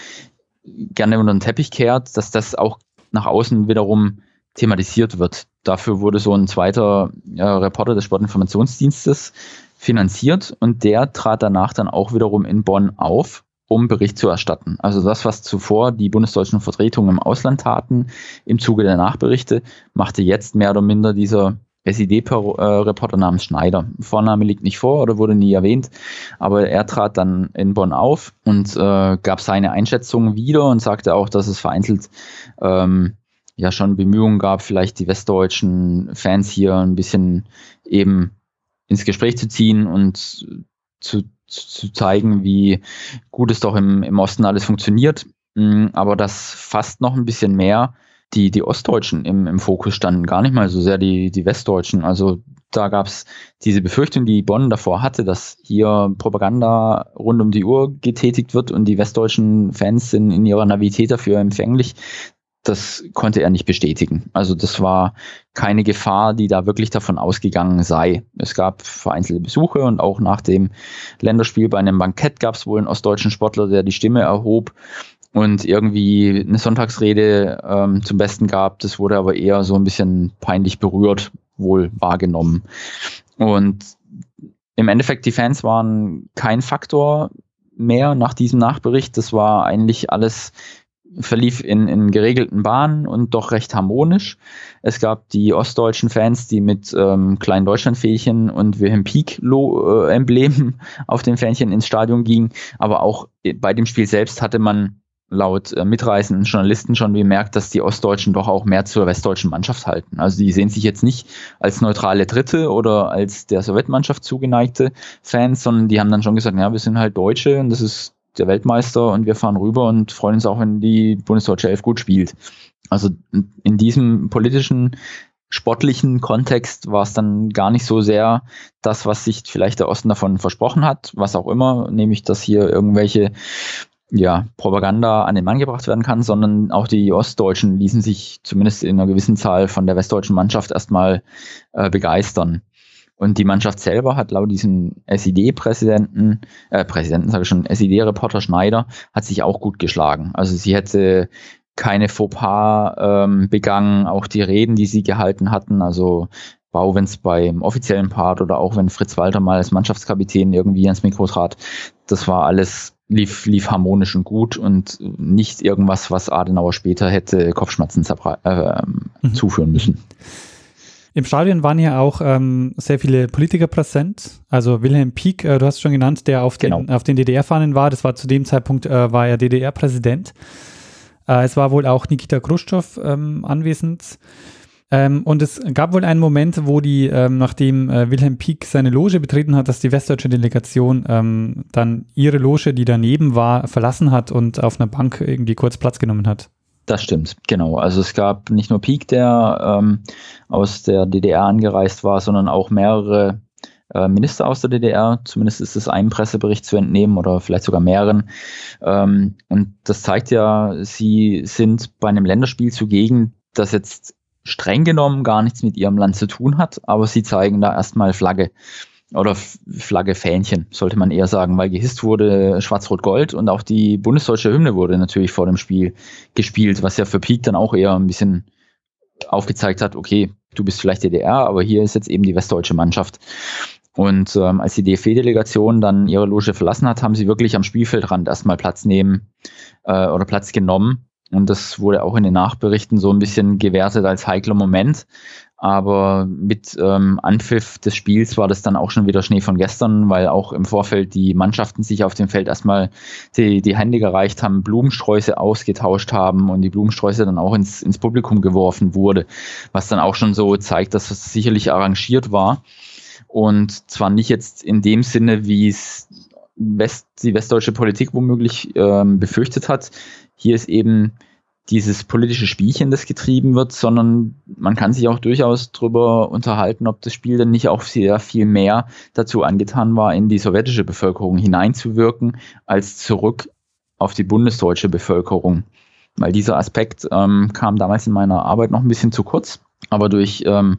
gerne unter den Teppich kehrt, dass das auch nach außen wiederum thematisiert wird. Dafür wurde so ein zweiter äh, Reporter des Sportinformationsdienstes finanziert und der trat danach dann auch wiederum in Bonn auf, um Bericht zu erstatten. Also das, was zuvor die bundesdeutschen Vertretungen im Ausland taten, im Zuge der Nachberichte, machte jetzt mehr oder minder dieser S I D-Reporter namens Schneider. Vorname liegt nicht vor oder wurde nie erwähnt, aber er trat dann in Bonn auf und äh, gab seine Einschätzung wieder und sagte auch, dass es vereinzelt ähm, ja schon Bemühungen gab, vielleicht die westdeutschen Fans hier ein bisschen eben ins Gespräch zu ziehen und zu, zu zeigen, wie gut es doch im, im Osten alles funktioniert, aber dass fast noch ein bisschen mehr die, die Ostdeutschen im, im Fokus standen, gar nicht mal so sehr die, die Westdeutschen. Also da gab es diese Befürchtung, die Bonn davor hatte, dass hier Propaganda rund um die Uhr getätigt wird und die westdeutschen Fans sind in ihrer Naivität dafür empfänglich. Das konnte er nicht bestätigen. Also das war keine Gefahr, die da wirklich davon ausgegangen sei. Es gab vereinzelte Besuche und auch nach dem Länderspiel bei einem Bankett gab es wohl einen ostdeutschen Sportler, der die Stimme erhob und irgendwie eine Sonntagsrede ähm, zum Besten gab. Das wurde aber eher so ein bisschen peinlich berührt, wohl wahrgenommen. Und im Endeffekt, die Fans waren kein Faktor mehr nach diesem Nachbericht. Das war eigentlich alles verlief in, in geregelten Bahnen und doch recht harmonisch. Es gab die ostdeutschen Fans, die mit ähm, kleinen Deutschlandfähnchen und Wilhelm Pieck-Emblemen äh, auf den Fähnchen ins Stadion gingen. Aber auch bei dem Spiel selbst hatte man laut äh, mitreisenden Journalisten schon bemerkt, dass die Ostdeutschen doch auch mehr zur westdeutschen Mannschaft halten. Also die sehen sich jetzt nicht als neutrale Dritte oder als der Sowjetmannschaft zugeneigte Fans, sondern die haben dann schon gesagt, ja, wir sind halt Deutsche und das ist der Weltmeister und wir fahren rüber und freuen uns auch, wenn die bundesdeutsche Elf gut spielt. Also in diesem politischen, sportlichen Kontext war es dann gar nicht so sehr das, was sich vielleicht der Osten davon versprochen hat, was auch immer, nämlich, dass hier irgendwelche ja, Propaganda an den Mann gebracht werden kann, sondern auch die Ostdeutschen ließen sich zumindest in einer gewissen Zahl von der westdeutschen Mannschaft erstmal äh, begeistern. Und die Mannschaft selber hat laut diesem S I D-Präsidenten, äh, Präsidenten sage ich schon, S I D-Reporter Schneider, hat sich auch gut geschlagen. Also sie hätte keine Fauxpas ähm, begangen, auch die Reden, die sie gehalten hatten, also auch wenn es beim offiziellen Part oder auch wenn Fritz Walter mal als Mannschaftskapitän irgendwie ans Mikro trat, das war alles, lief, lief harmonisch und gut und nicht irgendwas, was Adenauer später hätte Kopfschmerzen äh, mhm. zuführen müssen. Im Stadion waren ja auch ähm, sehr viele Politiker präsent. Also Wilhelm Pieck, äh, du hast schon genannt, der auf den, genau. auf den D D R-Fahnen war. Das war zu dem Zeitpunkt, äh, war er D D R-Präsident. Äh, es war wohl auch Nikita Chruschtschow ähm, anwesend. Ähm, und es gab wohl einen Moment, wo die, ähm, nachdem äh, Wilhelm Pieck seine Loge betreten hat, dass die westdeutsche Delegation ähm, dann ihre Loge, die daneben war, verlassen hat und auf einer Bank irgendwie kurz Platz genommen hat. Das stimmt, genau. Also es gab nicht nur Pieck, der ähm, aus der D D R angereist war, sondern auch mehrere äh, Minister aus der D D R. Zumindest ist es einem Pressebericht zu entnehmen oder vielleicht sogar mehreren. Ähm, und das zeigt ja, sie sind bei einem Länderspiel zugegen, das jetzt streng genommen gar nichts mit ihrem Land zu tun hat, aber sie zeigen da erstmal Flagge. oder Flagge, Fähnchen, sollte man eher sagen, weil gehisst wurde Schwarz-Rot-Gold und auch die bundesdeutsche Hymne wurde natürlich vor dem Spiel gespielt, was ja für Pieck dann auch eher ein bisschen aufgezeigt hat, okay, du bist vielleicht D D R, aber hier ist jetzt eben die westdeutsche Mannschaft. Und ähm, als die D F B-Delegation dann ihre Loge verlassen hat, haben sie wirklich am Spielfeldrand erstmal Platz nehmen äh, oder Platz genommen. Und das wurde auch in den Nachberichten so ein bisschen gewertet als heikler Moment. Aber mit ähm, Anpfiff des Spiels war das dann auch schon wieder Schnee von gestern, weil auch im Vorfeld die Mannschaften sich auf dem Feld erstmal die, die Hände gereicht haben, Blumensträuße ausgetauscht haben und die Blumensträuße dann auch ins, ins Publikum geworfen wurde, was dann auch schon so zeigt, dass das sicherlich arrangiert war. Und zwar nicht jetzt in dem Sinne, wie es West, die westdeutsche Politik womöglich ähm, befürchtet hat. Hier ist eben dieses politische Spielchen, das getrieben wird, sondern man kann sich auch durchaus darüber unterhalten, ob das Spiel dann nicht auch sehr viel mehr dazu angetan war, in die sowjetische Bevölkerung hineinzuwirken, als zurück auf die bundesdeutsche Bevölkerung. Weil dieser Aspekt ähm, kam damals in meiner Arbeit noch ein bisschen zu kurz, aber durch ähm,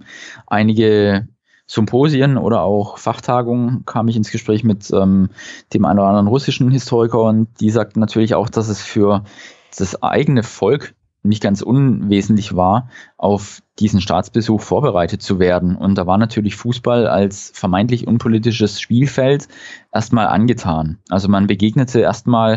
einige Symposien oder auch Fachtagungen kam ich ins Gespräch mit ähm, dem einen oder anderen russischen Historiker und die sagten natürlich auch, dass es für das eigene Volk nicht ganz unwesentlich war, auf diesen Staatsbesuch vorbereitet zu werden. Und da war natürlich Fußball als vermeintlich unpolitisches Spielfeld erstmal angetan. Also man begegnete erstmal,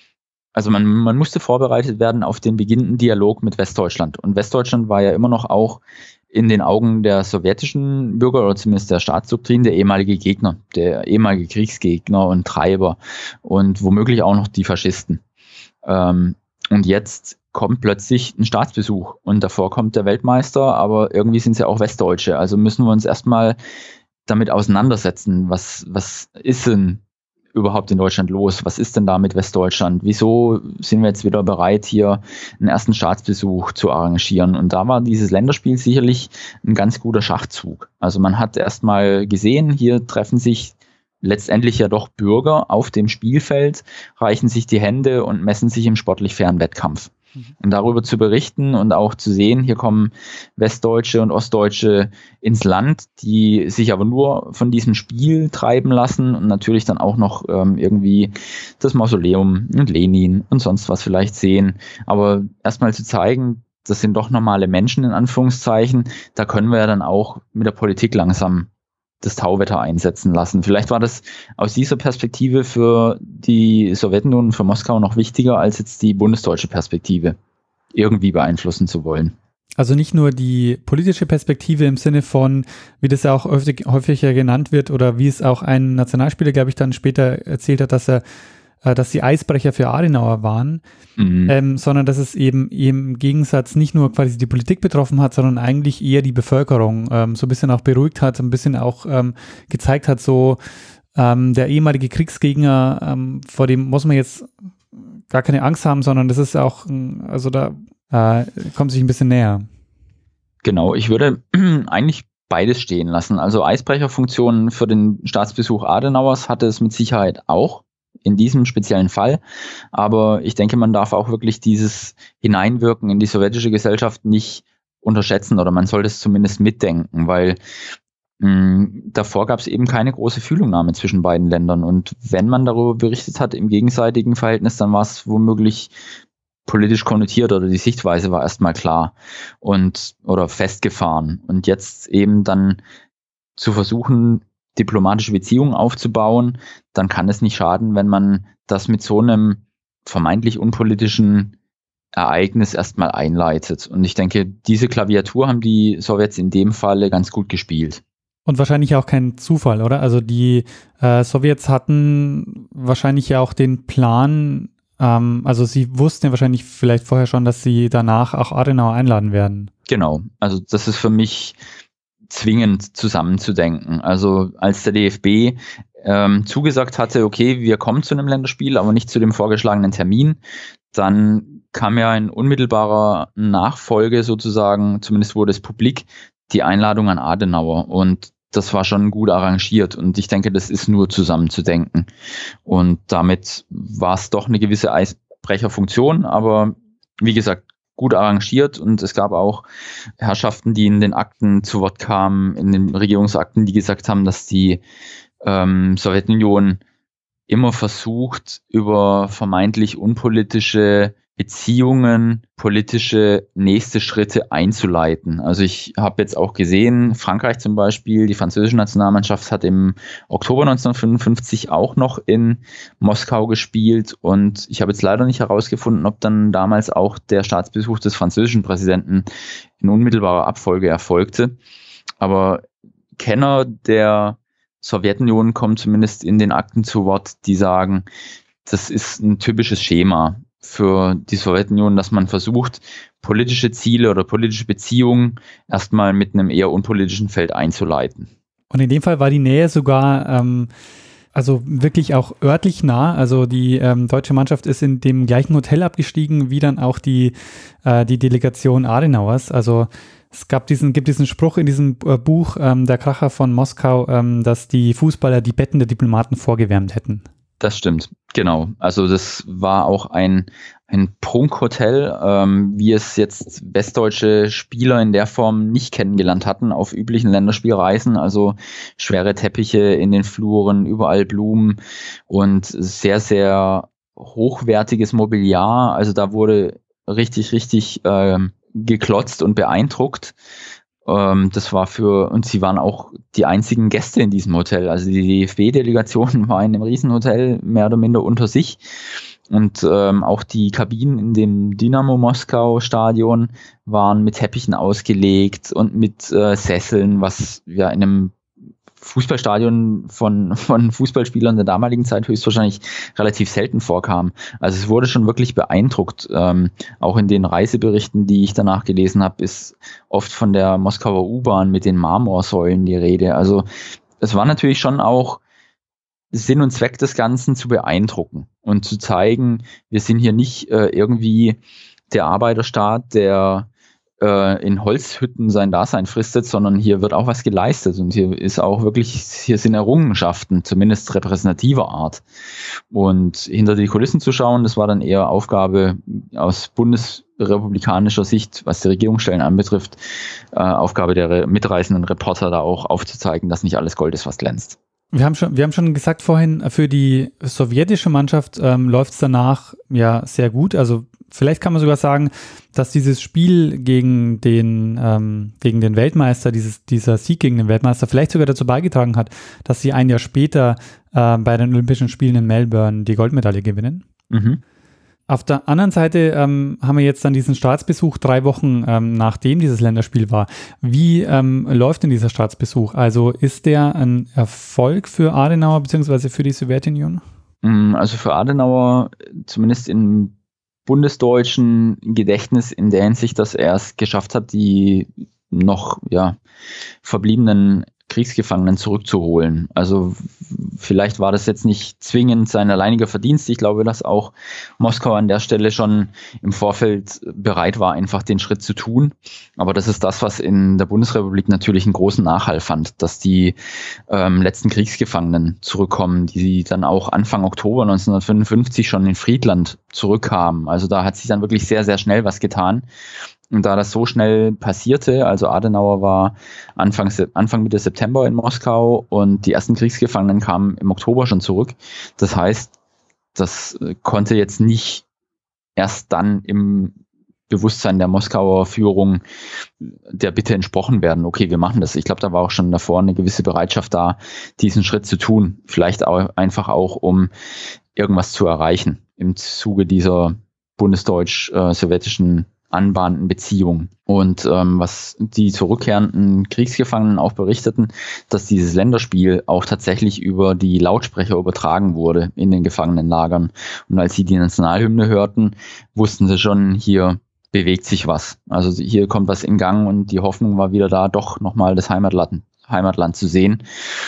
also man, man musste vorbereitet werden auf den beginnenden Dialog mit Westdeutschland. Und Westdeutschland war ja immer noch auch in den Augen der sowjetischen Bürger oder zumindest der Staatsdoktrin der ehemalige Gegner, der ehemalige Kriegsgegner und Treiber und womöglich auch noch die Faschisten. Ähm, Und jetzt kommt plötzlich ein Staatsbesuch und davor kommt der Weltmeister, aber irgendwie sind es ja auch Westdeutsche. Also müssen wir uns erstmal damit auseinandersetzen, was, was ist denn überhaupt in Deutschland los? Was ist denn da mit Westdeutschland? Wieso sind wir jetzt wieder bereit, hier einen ersten Staatsbesuch zu arrangieren? Und da war dieses Länderspiel sicherlich ein ganz guter Schachzug. Also man hat erstmal gesehen, hier treffen sich letztendlich ja doch Bürger auf dem Spielfeld, reichen sich die Hände und messen sich im sportlich fairen Wettkampf. Mhm. Und darüber zu berichten und auch zu sehen, hier kommen Westdeutsche und Ostdeutsche ins Land, die sich aber nur von diesem Spiel treiben lassen und natürlich dann auch noch ähm, irgendwie das Mausoleum und Lenin und sonst was vielleicht sehen. Aber erstmal zu zeigen, das sind doch normale Menschen in Anführungszeichen, da können wir ja dann auch mit der Politik langsam das Tauwetter einsetzen lassen. Vielleicht war das aus dieser Perspektive für die Sowjetunion und für Moskau noch wichtiger, als jetzt die bundesdeutsche Perspektive irgendwie beeinflussen zu wollen. Also nicht nur die politische Perspektive im Sinne von, wie das ja auch häufig, häufiger genannt wird oder wie es auch ein Nationalspieler, glaube ich, dann später erzählt hat, dass er dass die Eisbrecher für Adenauer waren, mhm. ähm, sondern dass es eben, eben im Gegensatz nicht nur quasi die Politik betroffen hat, sondern eigentlich eher die Bevölkerung ähm, so ein bisschen auch beruhigt hat, ein bisschen auch ähm, gezeigt hat, so ähm, der ehemalige Kriegsgegner, ähm, vor dem muss man jetzt gar keine Angst haben, sondern das ist auch, also da äh, kommt sich ein bisschen näher. Genau, ich würde eigentlich beides stehen lassen. Also Eisbrecherfunktionen für den Staatsbesuch Adenauers hatte es mit Sicherheit auch. In diesem speziellen Fall. Aber ich denke, man darf auch wirklich dieses Hineinwirken in die sowjetische Gesellschaft nicht unterschätzen oder man sollte es zumindest mitdenken, weil mh, davor gab es eben keine große Fühlungnahme zwischen beiden Ländern. Und wenn man darüber berichtet hat im gegenseitigen Verhältnis, dann war es womöglich politisch konnotiert oder die Sichtweise war erstmal klar und oder festgefahren. Und jetzt eben dann zu versuchen, diplomatische Beziehungen aufzubauen, dann kann es nicht schaden, wenn man das mit so einem vermeintlich unpolitischen Ereignis erstmal einleitet. Und ich denke, diese Klaviatur haben die Sowjets in dem Falle ganz gut gespielt. Und wahrscheinlich auch kein Zufall, oder? Also die äh, Sowjets hatten wahrscheinlich ja auch den Plan, ähm, also sie wussten ja wahrscheinlich vielleicht vorher schon, dass sie danach auch Adenauer einladen werden. Genau, also das ist für mich zwingend zusammenzudenken. Also als der D F B ähm, zugesagt hatte, okay, wir kommen zu einem Länderspiel, aber nicht zu dem vorgeschlagenen Termin, dann kam ja in unmittelbarer Nachfolge sozusagen, zumindest wurde es publik, die Einladung an Adenauer und das war schon gut arrangiert und ich denke, das ist nur zusammenzudenken und damit war es doch eine gewisse Eisbrecherfunktion, aber wie gesagt, gut arrangiert und es gab auch Herrschaften, die in den Akten zu Wort kamen, in den Regierungsakten, die gesagt haben, dass die ähm, Sowjetunion immer versucht, über vermeintlich unpolitische Beziehungen, politische nächste Schritte einzuleiten. Also ich habe jetzt auch gesehen, Frankreich zum Beispiel, die französische Nationalmannschaft hat im Oktober neunzehnhundertfünfundfünfzig auch noch in Moskau gespielt und ich habe jetzt leider nicht herausgefunden, ob dann damals auch der Staatsbesuch des französischen Präsidenten in unmittelbarer Abfolge erfolgte. Aber Kenner der Sowjetunion kommen zumindest in den Akten zu Wort, die sagen, das ist ein typisches Schema für die Sowjetunion, dass man versucht, politische Ziele oder politische Beziehungen erstmal mit einem eher unpolitischen Feld einzuleiten. Und in dem Fall war die Nähe sogar ähm, also wirklich auch örtlich nah. Also die ähm, deutsche Mannschaft ist in dem gleichen Hotel abgestiegen, wie dann auch die, äh, die Delegation Adenauers. Also es gab diesen, gibt diesen Spruch in diesem äh, Buch, ähm, Der Kracher von Moskau, ähm, dass die Fußballer die Betten der Diplomaten vorgewärmt hätten. Das stimmt, genau. Also das war auch ein, ein Prunkhotel, ähm, wie es jetzt westdeutsche Spieler in der Form nicht kennengelernt hatten auf üblichen Länderspielreisen. Also schwere Teppiche in den Fluren, überall Blumen und sehr, sehr hochwertiges Mobiliar. Also da wurde richtig, richtig ähm, geklotzt und beeindruckt. Das war für, und sie waren auch die einzigen Gäste in diesem Hotel. Also die D F B-Delegation war in einem Riesenhotel mehr oder minder unter sich. Und ähm, auch die Kabinen in dem Dynamo Moskau Stadion waren mit Teppichen ausgelegt und mit äh, Sesseln, was ja in einem Fußballstadion von, von Fußballspielern der damaligen Zeit höchstwahrscheinlich relativ selten vorkam. Also es wurde schon wirklich beeindruckt. Ähm, auch in den Reiseberichten, die ich danach gelesen habe, ist oft von der Moskauer U-Bahn mit den Marmorsäulen die Rede. Also es war natürlich schon auch Sinn und Zweck des Ganzen zu beeindrucken und zu zeigen, wir sind hier nicht äh, irgendwie der Arbeiterstaat, der in Holzhütten sein Dasein fristet, sondern hier wird auch was geleistet und hier ist auch wirklich, hier sind Errungenschaften, zumindest repräsentativer Art. Und hinter die Kulissen zu schauen, das war dann eher Aufgabe aus bundesrepublikanischer Sicht, was die Regierungsstellen anbetrifft, äh, Aufgabe der mitreisenden Reporter, da auch aufzuzeigen, dass nicht alles Gold ist, was glänzt. Wir haben schon, wir haben schon gesagt vorhin, für die sowjetische Mannschaft ähm, läuft es danach ja sehr gut. Also vielleicht kann man sogar sagen, dass dieses Spiel gegen den, ähm, gegen den Weltmeister, dieses, dieser Sieg gegen den Weltmeister vielleicht sogar dazu beigetragen hat, dass sie ein Jahr später äh, bei den Olympischen Spielen in Melbourne die Goldmedaille gewinnen. Mhm. Auf der anderen Seite ähm, haben wir jetzt dann diesen Staatsbesuch drei Wochen ähm, nachdem dieses Länderspiel war. Wie ähm, läuft denn dieser Staatsbesuch? Also ist der ein Erfolg für Adenauer bzw. für die Sowjetunion? Also für Adenauer, zumindest im bundesdeutschen Gedächtnis, in der Hinsicht, dass er es geschafft hat, die noch ja, verbliebenen Kriegsgefangenen zurückzuholen. Also vielleicht war das jetzt nicht zwingend sein alleiniger Verdienst. Ich glaube, dass auch Moskau an der Stelle schon im Vorfeld bereit war, einfach den Schritt zu tun. Aber das ist das, was in der Bundesrepublik natürlich einen großen Nachhall fand, dass die ähm, letzten Kriegsgefangenen zurückkommen, die dann auch Anfang Oktober neunzehnhundertfünfundfünfzig schon in Friedland zurückkamen. Also da hat sich dann wirklich sehr, sehr schnell was getan. Und da das so schnell passierte, also Adenauer war Anfang, Anfang Mitte September in Moskau und die ersten Kriegsgefangenen kamen im Oktober schon zurück. Das heißt, das konnte jetzt nicht erst dann im Bewusstsein der Moskauer Führung der Bitte entsprochen werden, okay, wir machen das. Ich glaube, da war auch schon davor eine gewisse Bereitschaft da, diesen Schritt zu tun. Vielleicht auch einfach auch, um irgendwas zu erreichen im Zuge dieser bundesdeutsch-sowjetischen anbahnenden Beziehungen. Und ähm, was die zurückkehrenden Kriegsgefangenen auch berichteten, dass dieses Länderspiel auch tatsächlich über die Lautsprecher übertragen wurde in den Gefangenenlagern. Und als sie die Nationalhymne hörten, wussten sie schon, hier bewegt sich was. Also hier kommt was in Gang und die Hoffnung war wieder da, doch nochmal das Heimatland, Heimatland zu sehen.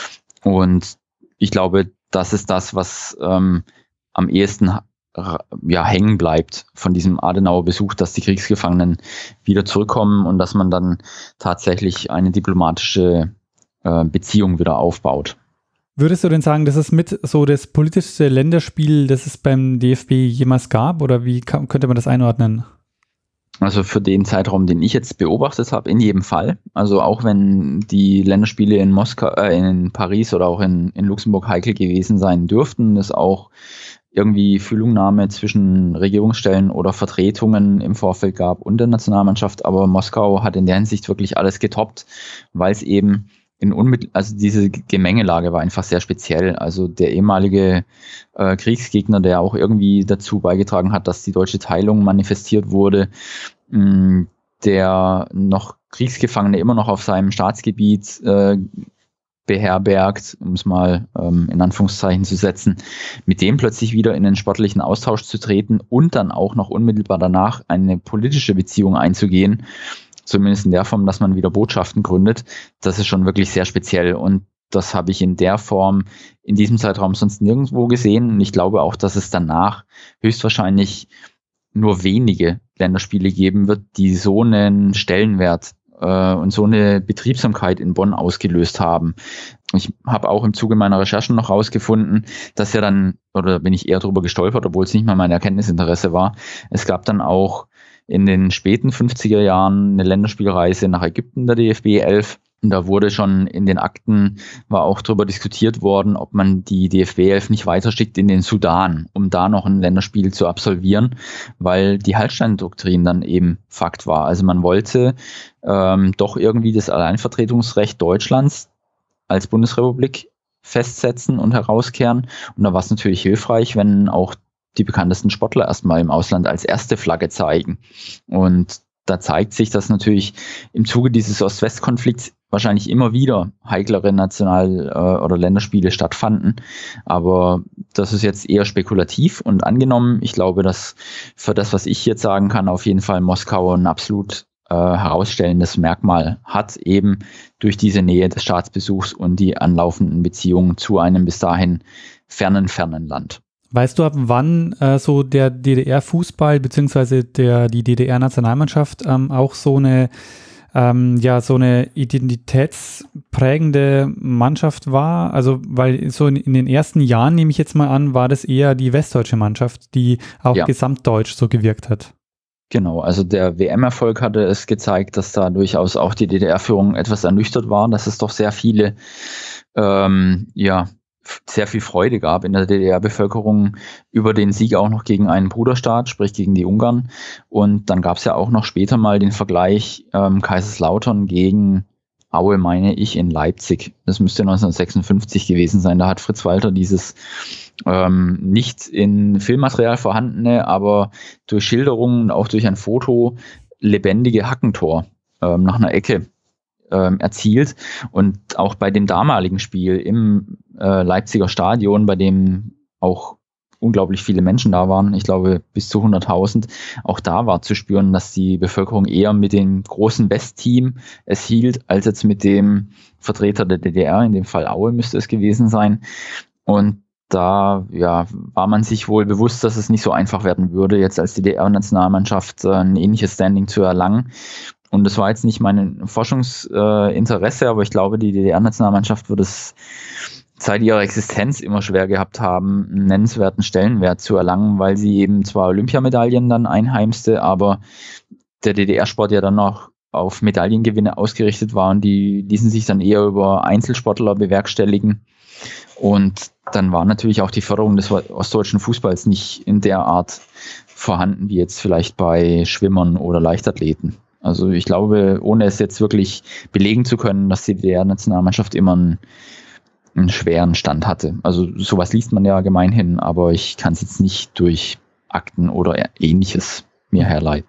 Und ich glaube, das ist das, was ähm, am ehesten ja, hängen bleibt von diesem Adenauer Besuch, dass die Kriegsgefangenen wieder zurückkommen und dass man dann tatsächlich eine diplomatische äh, Beziehung wieder aufbaut. Würdest du denn sagen, das ist mit so das politischste Länderspiel, das es beim D F B jemals gab, oder wie kann, könnte man das einordnen? Also für den Zeitraum, den ich jetzt beobachtet habe, in jedem Fall. Also auch wenn die Länderspiele in Moskau, äh, in Paris oder auch in, in Luxemburg heikel gewesen sein dürften, es auch irgendwie Fühlungnahme zwischen Regierungsstellen oder Vertretungen im Vorfeld gab und der Nationalmannschaft. Aber Moskau hat in der Hinsicht wirklich alles getoppt, weil es eben in unmittel, also diese Gemengelage war einfach sehr speziell. Also der ehemalige äh, Kriegsgegner, der auch irgendwie dazu beigetragen hat, dass die deutsche Teilung manifestiert wurde, mh, der noch Kriegsgefangene immer noch auf seinem Staatsgebiet äh, beherbergt, um es mal ähm, in Anführungszeichen zu setzen, mit dem plötzlich wieder in den sportlichen Austausch zu treten und dann auch noch unmittelbar danach eine politische Beziehung einzugehen, zumindest in der Form, dass man wieder Botschaften gründet, das ist schon wirklich sehr speziell und das habe ich in der Form in diesem Zeitraum sonst nirgendwo gesehen und ich glaube auch, dass es danach höchstwahrscheinlich nur wenige Länderspiele geben wird, die so einen Stellenwert äh, und so eine Betriebsamkeit in Bonn ausgelöst haben. Ich habe auch im Zuge meiner Recherchen noch rausgefunden, dass ja dann, oder bin ich eher drüber gestolpert, obwohl es nicht mal mein Erkenntnisinteresse war, es gab dann auch in den späten fünfziger Jahren eine Länderspielreise nach Ägypten der D F B elf. Und da wurde schon in den Akten, war auch darüber diskutiert worden, ob man die D F B elf nicht weiterschickt in den Sudan, um da noch ein Länderspiel zu absolvieren, weil die Hallstein-Doktrin dann eben Fakt war. Also man wollte ähm, doch irgendwie das Alleinvertretungsrecht Deutschlands als Bundesrepublik festsetzen und herauskehren. Und da war es natürlich hilfreich, wenn auch die bekanntesten Sportler erstmal im Ausland als erste Flagge zeigen. Und da zeigt sich, dass natürlich im Zuge dieses Ost-West-Konflikts wahrscheinlich immer wieder heiklere National- oder Länderspiele stattfanden. Aber das ist jetzt eher spekulativ und angenommen. Ich glaube, dass für das, was ich jetzt sagen kann, auf jeden Fall Moskau ein absolut äh, herausstellendes Merkmal hat, eben durch diese Nähe des Staatsbesuchs und die anlaufenden Beziehungen zu einem bis dahin fernen, fernen Land. Weißt du, ab wann äh, so der D D R-Fußball beziehungsweise der, die D D R-Nationalmannschaft ähm, auch so eine, ähm, ja, so eine identitätsprägende Mannschaft war? Also, weil so in, in den ersten Jahren, nehme ich jetzt mal an, war das eher die westdeutsche Mannschaft, die auch ja. gesamtdeutsch so gewirkt hat. Genau, also der W M-Erfolg hatte es gezeigt, dass da durchaus auch die D D R-Führung etwas ernüchtert war, dass es doch sehr viele, ähm, ja, sehr viel Freude gab in der D D R-Bevölkerung über den Sieg auch noch gegen einen Bruderstaat, sprich gegen die Ungarn. Und dann gab es ja auch noch später mal den Vergleich ähm, Kaiserslautern gegen Aue, meine ich, in Leipzig. Das müsste neunzehnhundertsechsundfünfzig gewesen sein. Da hat Fritz Walter dieses ähm, nicht in Filmmaterial vorhandene, aber durch Schilderungen, auch durch ein Foto, lebendige Hackentor ähm, nach einer Ecke erzielt und auch bei dem damaligen Spiel im äh, Leipziger Stadion, bei dem auch unglaublich viele Menschen da waren, ich glaube bis zu hunderttausend, auch da war zu spüren, dass die Bevölkerung eher mit dem großen Westteam es hielt, als jetzt mit dem Vertreter der D D R, in dem Fall Aue müsste es gewesen sein. Und da ja, war man sich wohl bewusst, dass es nicht so einfach werden würde, jetzt als D D R-Nationalmannschaft äh, ein ähnliches Standing zu erlangen. Und das war jetzt nicht mein Forschungsinteresse, äh, aber ich glaube, die D D R-Nationalmannschaft wird es seit ihrer Existenz immer schwer gehabt haben, einen nennenswerten Stellenwert zu erlangen, weil sie eben zwar Olympiamedaillen dann einheimste, aber der D D R-Sport ja dann noch auf Medaillengewinne ausgerichtet war und die ließen sich dann eher über Einzelsportler bewerkstelligen. Und dann war natürlich auch die Förderung des ostdeutschen Fußballs nicht in der Art vorhanden, wie jetzt vielleicht bei Schwimmern oder Leichtathleten. Also ich glaube, ohne es jetzt wirklich belegen zu können, dass die D D R-Nationalmannschaft immer einen, einen schweren Stand hatte. Also sowas liest man ja gemeinhin, aber ich kann es jetzt nicht durch Akten oder Ähnliches mir herleiten.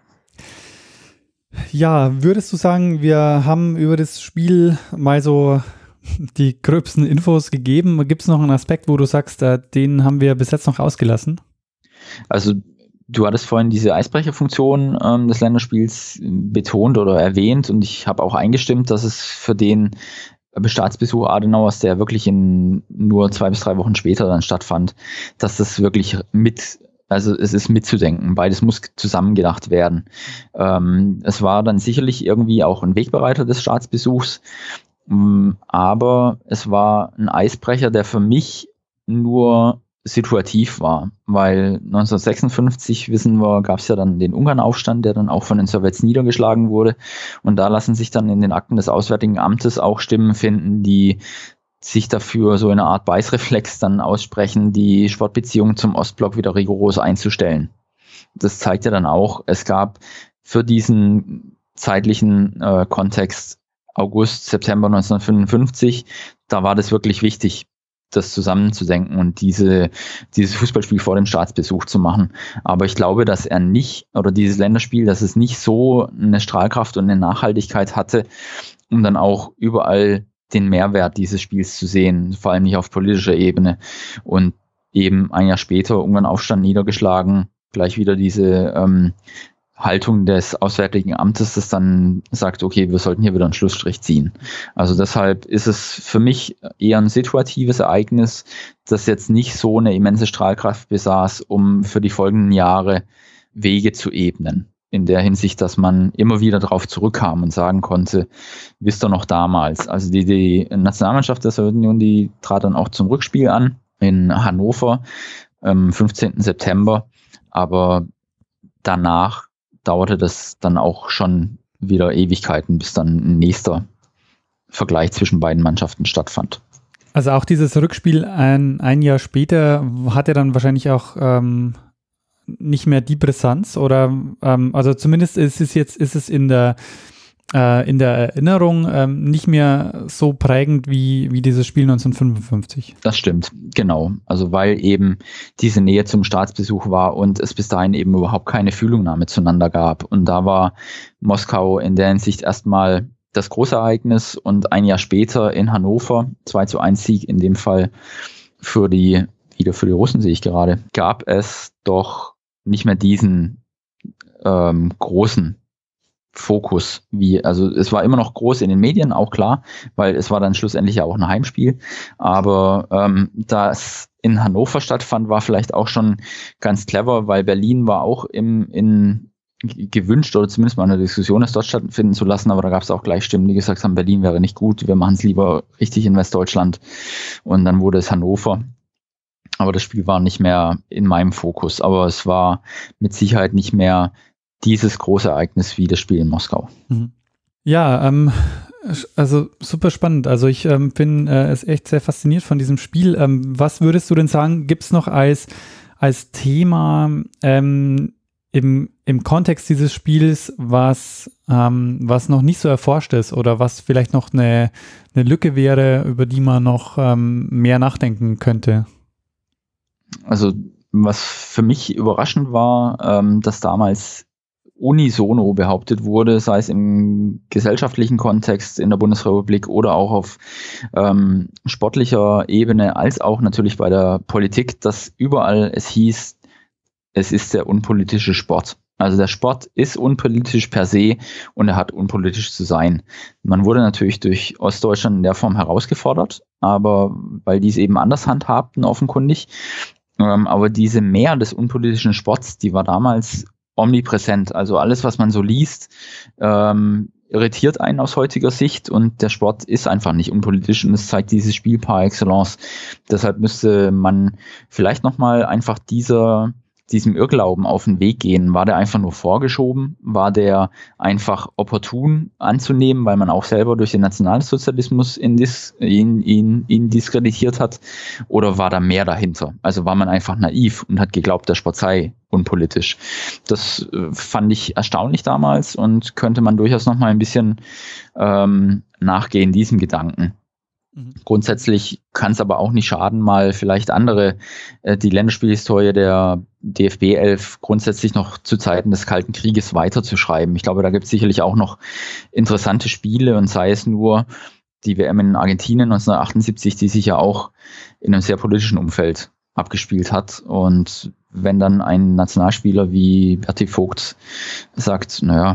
Ja, würdest du sagen, wir haben über das Spiel mal so die gröbsten Infos gegeben? Gibt es noch einen Aspekt, wo du sagst, den haben wir bis jetzt noch ausgelassen? Also du hattest vorhin diese Eisbrecherfunktion ähm, des Länderspiels betont oder erwähnt und ich habe auch eingestimmt, dass es für den Staatsbesuch Adenauers, der wirklich in nur zwei bis drei Wochen später dann stattfand, dass das wirklich mit, also es ist mitzudenken, beides muss zusammengedacht werden. Ähm, es war dann sicherlich irgendwie auch ein Wegbereiter des Staatsbesuchs, aber es war ein Eisbrecher, der für mich nur situativ war, weil neunzehnhundertsechsundfünfzig, wissen wir, gab es ja dann den Ungarnaufstand, der dann auch von den Sowjets niedergeschlagen wurde, und da lassen sich dann in den Akten des Auswärtigen Amtes auch Stimmen finden, die sich dafür so eine Art Beißreflex dann aussprechen, die Sportbeziehungen zum Ostblock wieder rigoros einzustellen. Das zeigt ja dann auch, es gab für diesen zeitlichen äh, Kontext August, September neunzehnhundertfünfundfünfzig, da war das wirklich wichtig, das zusammenzudenken und diese, dieses Fußballspiel vor dem Staatsbesuch zu machen. Aber ich glaube, dass er nicht, oder dieses Länderspiel, dass es nicht so eine Strahlkraft und eine Nachhaltigkeit hatte, um dann auch überall den Mehrwert dieses Spiels zu sehen, vor allem nicht auf politischer Ebene. Und eben ein Jahr später, Ungarnaufstand niedergeschlagen, gleich wieder diese ähm, Haltung des Auswärtigen Amtes, das dann sagt, okay, wir sollten hier wieder einen Schlussstrich ziehen. Also deshalb ist es für mich eher ein situatives Ereignis, das jetzt nicht so eine immense Strahlkraft besaß, um für die folgenden Jahre Wege zu ebnen. In der Hinsicht, dass man immer wieder darauf zurückkam und sagen konnte, wisst ihr noch damals. Also die, die Nationalmannschaft der Sowjetunion, die trat dann auch zum Rückspiel an in Hannover am fünfzehnten September, aber danach dauerte das dann auch schon wieder Ewigkeiten, bis dann ein nächster Vergleich zwischen beiden Mannschaften stattfand. Also auch dieses Rückspiel ein, ein Jahr später hatte dann wahrscheinlich auch ähm, nicht mehr die Brisanz, oder ähm, also zumindest ist es jetzt ist es in der äh, in der Erinnerung ähm, nicht mehr so prägend wie, wie dieses Spiel neunzehnhundertfünfundfünfzig. Das stimmt, genau. Also weil eben diese Nähe zum Staatsbesuch war und es bis dahin eben überhaupt keine Fühlungnahme zueinander gab. Und da war Moskau in der Hinsicht erstmal das große Ereignis, und ein Jahr später in Hannover, zwei zu eins Sieg in dem Fall für die, wieder für die Russen sehe ich gerade, gab es doch nicht mehr diesen ähm, großen Fokus, wie, also es war immer noch groß in den Medien, auch klar, weil es war dann schlussendlich ja auch ein Heimspiel, aber ähm, da es in Hannover stattfand, war vielleicht auch schon ganz clever, weil Berlin war auch im, in gewünscht, oder zumindest mal eine Diskussion, es dort stattfinden zu lassen, aber da gab es auch gleich Stimmen, die gesagt haben, Berlin wäre nicht gut, wir machen es lieber richtig in Westdeutschland, und dann wurde es Hannover. Aber das Spiel war nicht mehr in meinem Fokus, aber es war mit Sicherheit nicht mehr dieses große Ereignis wie das Spiel in Moskau. Ja, ähm, also super spannend. Also ich ähm, bin äh, es echt sehr fasziniert von diesem Spiel. Ähm, was würdest du denn sagen, gibt es noch als, als Thema ähm, im, im Kontext dieses Spiels, was, ähm, was noch nicht so erforscht ist oder was vielleicht noch eine, eine Lücke wäre, über die man noch ähm, mehr nachdenken könnte? Also was für mich überraschend war, ähm, dass damals unisono behauptet wurde, sei es im gesellschaftlichen Kontext in der Bundesrepublik oder auch auf ähm, sportlicher Ebene, als auch natürlich bei der Politik, dass überall es hieß, es ist der unpolitische Sport. Also der Sport ist unpolitisch per se und er hat unpolitisch zu sein. Man wurde natürlich durch Ostdeutschland in der Form herausgefordert, aber weil die es eben anders handhabten, offenkundig. Ähm, aber diese Mehr des unpolitischen Sports, die war damals omnipräsent. Also alles, was man so liest, ähm, irritiert einen aus heutiger Sicht, und der Sport ist einfach nicht unpolitisch, und es zeigt dieses Spiel par excellence. Deshalb müsste man vielleicht nochmal einfach dieser diesem Irrglauben auf den Weg gehen. War der einfach nur vorgeschoben? War der einfach opportun anzunehmen, weil man auch selber durch den Nationalsozialismus ihn, dis, ihn, ihn, ihn diskreditiert hat? Oder war da mehr dahinter? Also war man einfach naiv und hat geglaubt, der Sport sei unpolitisch. Das äh, fand ich erstaunlich damals, und könnte man durchaus noch mal ein bisschen ähm, nachgehen, diesem Gedanken. Mhm. Grundsätzlich kann es aber auch nicht schaden, mal vielleicht andere, äh, die Länderspielhistorie der D F B elf grundsätzlich noch zu Zeiten des Kalten Krieges weiterzuschreiben. Ich glaube, da gibt es sicherlich auch noch interessante Spiele, und sei es nur die W M in Argentinien neunzehnhundertachtundsiebzig, die sich ja auch in einem sehr politischen Umfeld abgespielt hat. Und wenn dann ein Nationalspieler wie Berti Vogt sagt, naja,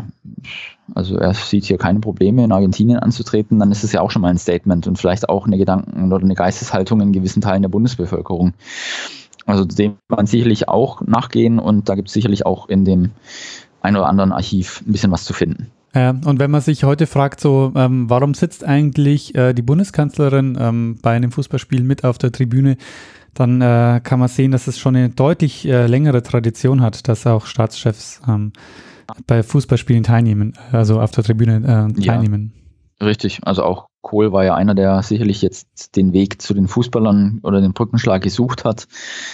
also er sieht hier keine Probleme, in Argentinien anzutreten, dann ist es ja auch schon mal ein Statement und vielleicht auch eine Gedanken- oder eine Geisteshaltung in gewissen Teilen der Bundesbevölkerung. Also dem kann man sicherlich auch nachgehen, und da gibt es sicherlich auch in dem ein oder anderen Archiv ein bisschen was zu finden. Ja, und wenn man sich heute fragt, so, ähm, warum sitzt eigentlich äh, die Bundeskanzlerin ähm, bei einem Fußballspiel mit auf der Tribüne, dann äh, kann man sehen, dass es schon eine deutlich äh, längere Tradition hat, dass auch Staatschefs ähm, bei Fußballspielen teilnehmen, also auf der Tribüne äh, teilnehmen. Ja, richtig, also auch Kohl war ja einer, der sicherlich jetzt den Weg zu den Fußballern oder den Brückenschlag gesucht hat.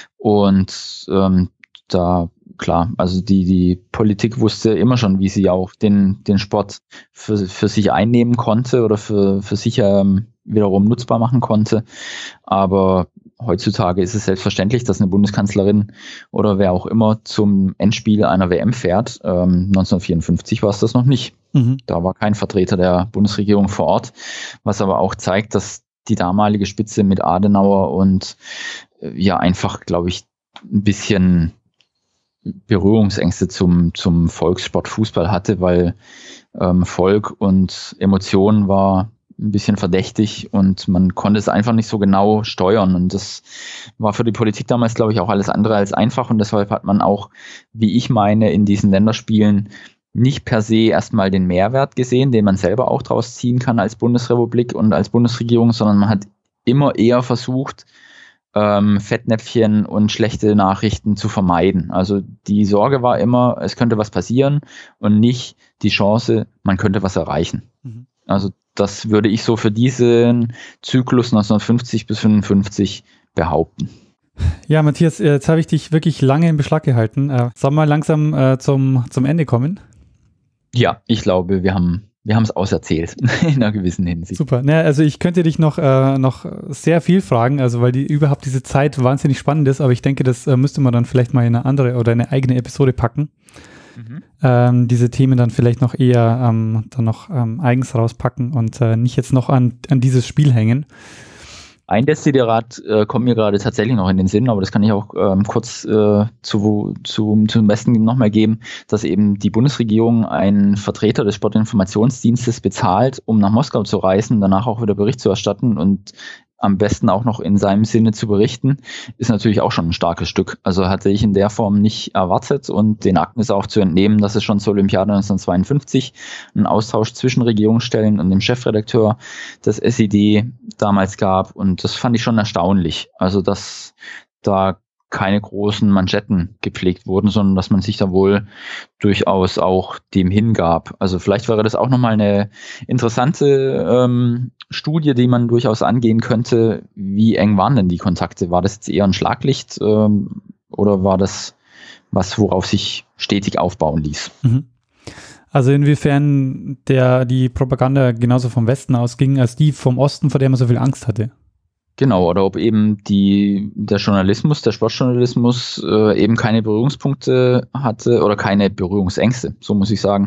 Und ähm, da, klar, also die, die Politik wusste immer schon, wie sie auch den, den Sport für, für sich einnehmen konnte oder für, für sich ähm, wiederum nutzbar machen konnte. Aber heutzutage ist es selbstverständlich, dass eine Bundeskanzlerin oder wer auch immer zum Endspiel einer W M fährt. Ähm, neunzehnhundertvierundfünfzig war es das noch nicht. Mhm. Da war kein Vertreter der Bundesregierung vor Ort, was aber auch zeigt, dass die damalige Spitze mit Adenauer und äh, ja einfach, glaube ich, ein bisschen Berührungsängste zum, zum Volkssport Fußball hatte, weil ähm, Volk und Emotionen war ein bisschen verdächtig und man konnte es einfach nicht so genau steuern und das war für die Politik damals, glaube ich, auch alles andere als einfach und deshalb hat man auch, wie ich meine, in diesen Länderspielen nicht per se erstmal den Mehrwert gesehen, den man selber auch draus ziehen kann als Bundesrepublik und als Bundesregierung, sondern man hat immer eher versucht, ähm, Fettnäpfchen und schlechte Nachrichten zu vermeiden. Also die Sorge war immer, es könnte was passieren und nicht die Chance, man könnte was erreichen. Mhm. Also das würde ich so für diesen Zyklus neunzehnhundertfünfzig bis fünfundfünfzig behaupten. Ja, Matthias, jetzt habe ich dich wirklich lange in Beschlag gehalten. Äh, sollen wir langsam äh, zum, zum Ende kommen? Ja, ich glaube, wir haben wir haben es auserzählt in einer gewissen Hinsicht. Super. Naja, also ich könnte dich noch, äh, noch sehr viel fragen, also weil die überhaupt diese Zeit wahnsinnig spannend ist, aber ich denke, das äh, müsste man dann vielleicht mal in eine andere oder eine eigene Episode packen. Mhm. Ähm, diese Themen dann vielleicht noch eher ähm, dann noch ähm, eigens rauspacken und äh, nicht jetzt noch an, an dieses Spiel hängen. Ein Desiderat äh, kommt mir gerade tatsächlich noch in den Sinn, aber das kann ich auch ähm, kurz äh, zu, zu, zum Besten nochmal geben, dass eben die Bundesregierung einen Vertreter des Sportinformationsdienstes bezahlt, um nach Moskau zu reisen, danach auch wieder Bericht zu erstatten und am besten auch noch in seinem Sinne zu berichten, ist natürlich auch schon ein starkes Stück. Also hatte ich in der Form nicht erwartet und den Akten ist auch zu entnehmen, dass es schon zur Olympiade neunzehnhundertzweiundfünfzig einen Austausch zwischen Regierungsstellen und dem Chefredakteur des S I D damals gab und das fand ich schon erstaunlich. Also dass da keine großen Manschetten gepflegt wurden, sondern dass man sich da wohl durchaus auch dem hingab. Also vielleicht wäre das auch nochmal eine interessante ähm, Studie, die man durchaus angehen könnte. Wie eng waren denn die Kontakte? War das jetzt eher ein Schlaglicht ähm, oder war das was, worauf sich stetig aufbauen ließ? Mhm. Also inwiefern der die Propaganda genauso vom Westen ausging, als die vom Osten, vor der man so viel Angst hatte? Genau, oder ob eben die, der Journalismus, der Sportjournalismus äh, eben keine Berührungspunkte hatte oder keine Berührungsängste, so muss ich sagen,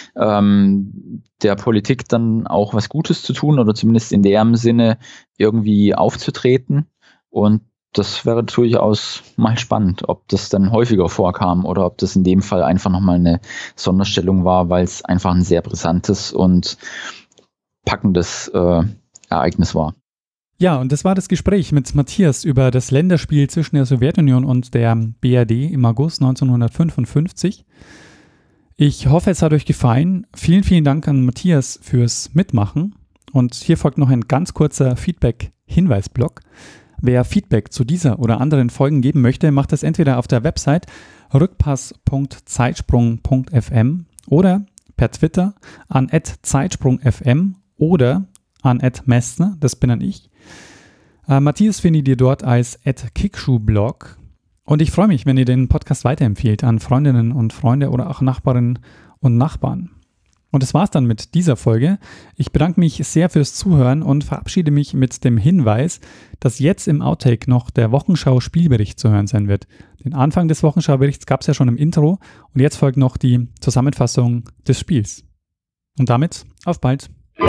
ähm, der Politik dann auch was Gutes zu tun oder zumindest in dem Sinne irgendwie aufzutreten. Und das wäre durchaus mal spannend, ob das dann häufiger vorkam oder ob das in dem Fall einfach nochmal eine Sonderstellung war, weil es einfach ein sehr brisantes und packendes äh, Ereignis war. Ja, und das war das Gespräch mit Matthias über das Länderspiel zwischen der Sowjetunion und der B R D im August neunzehnhundertfünfundfünfzig. Ich hoffe, es hat euch gefallen. Vielen, vielen Dank an Matthias fürs Mitmachen. Und hier folgt noch ein ganz kurzer Feedback-Hinweisblock. Wer Feedback zu dieser oder anderen Folgen geben möchte, macht das entweder auf der Website rückpass punkt zeitsprung punkt f m oder per Twitter an at zeitsprung punkt f m oder an at Messner, das bin dann ich. Äh, Matthias findet ihr dort als at kickschuhblog. Und ich freue mich, wenn ihr den Podcast weiterempfehlt an Freundinnen und Freunde oder auch Nachbarinnen und Nachbarn. Und das war's dann mit dieser Folge. Ich bedanke mich sehr fürs Zuhören und verabschiede mich mit dem Hinweis, dass jetzt im Outtake noch der Wochenschau-Spielbericht zu hören sein wird. Den Anfang des Wochenschau-Berichts gab es ja schon im Intro und jetzt folgt noch die Zusammenfassung des Spiels. Und damit auf bald.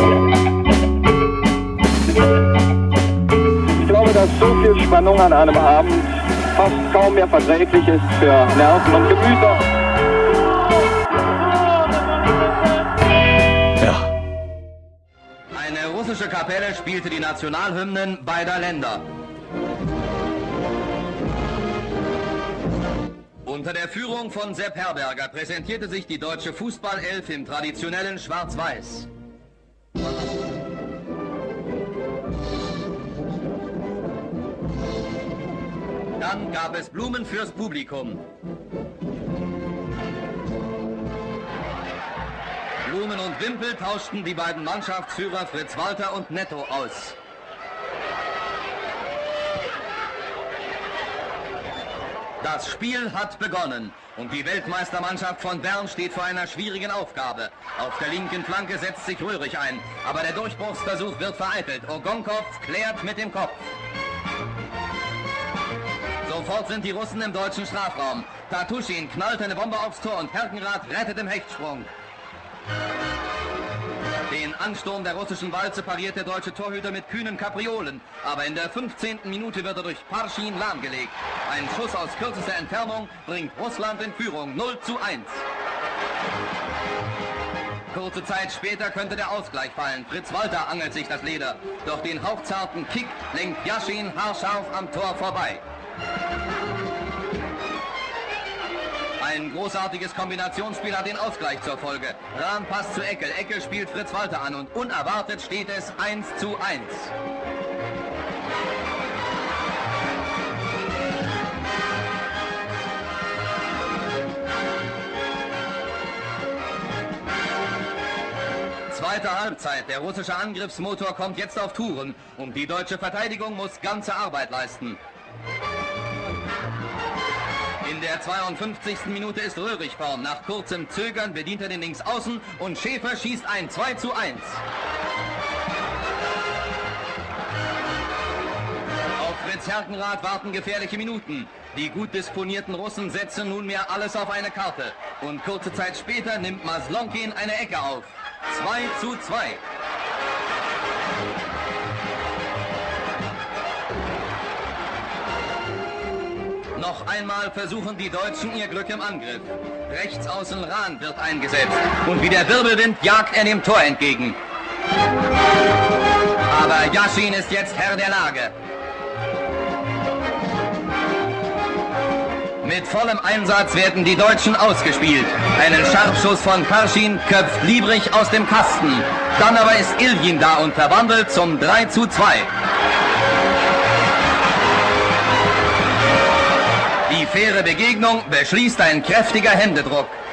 Ich glaube, dass so viel Spannung an einem Abend fast kaum mehr verträglich ist für Nerven und Gemüter. Ja. Eine russische Kapelle spielte die Nationalhymnen beider Länder. Unter der Führung von Sepp Herberger präsentierte sich die deutsche Fußballelf im traditionellen Schwarz-Weiß. Dann gab es Blumen fürs Publikum. Blumen und Wimpel tauschten die beiden Mannschaftsführer Fritz Walter und Netto aus. Das Spiel hat begonnen und die Weltmeistermannschaft von Bern steht vor einer schwierigen Aufgabe. Auf der linken Flanke setzt sich Röhrig ein, aber der Durchbruchsversuch wird vereitelt. Ogonkov klärt mit dem Kopf. Sofort sind die Russen im deutschen Strafraum. Tatuschin knallt eine Bombe aufs Tor und Herkenrath rettet im Hechtsprung. Den Ansturm der russischen Walze pariert der deutsche Torhüter mit kühnen Kapriolen. Aber in der fünfzehnten Minute wird er durch Parschin lahmgelegt. Ein Schuss aus kürzester Entfernung bringt Russland in Führung null zu eins. Kurze Zeit später könnte der Ausgleich fallen. Fritz Walter angelt sich das Leder. Doch den hauchzarten Kick lenkt Jaschin haarscharf am Tor vorbei. Ein großartiges Kombinationsspiel hat den Ausgleich zur Folge. Rahn passt zu Eckel, Eckel spielt Fritz Walter an und unerwartet steht es eins zu eins. Zweite Halbzeit. Der russische Angriffsmotor kommt jetzt auf Touren und die deutsche Verteidigung muss ganze Arbeit leisten. In der zweiundfünfzigsten Minute ist Röhrig vorn. Nach kurzem Zögern bedient er den Linksaußen und Schäfer schießt ein zwei zu eins. Auf Fritz Herkenrath warten gefährliche Minuten. Die gut disponierten Russen setzen nunmehr alles auf eine Karte. Und kurze Zeit später nimmt Maslonkin eine Ecke auf. zwei zu zwei. Noch einmal versuchen die Deutschen ihr Glück im Angriff. Rechts außen Rahn wird eingesetzt und wie der Wirbelwind jagt er dem Tor entgegen. Aber Jaschin ist jetzt Herr der Lage. Mit vollem Einsatz werden die Deutschen ausgespielt. Einen Scharfschuss von Parschin köpft Liebrich aus dem Kasten. Dann aber ist Iljin da und verwandelt zum drei zu zwei. Die faire Begegnung beschließt ein kräftiger Händedruck.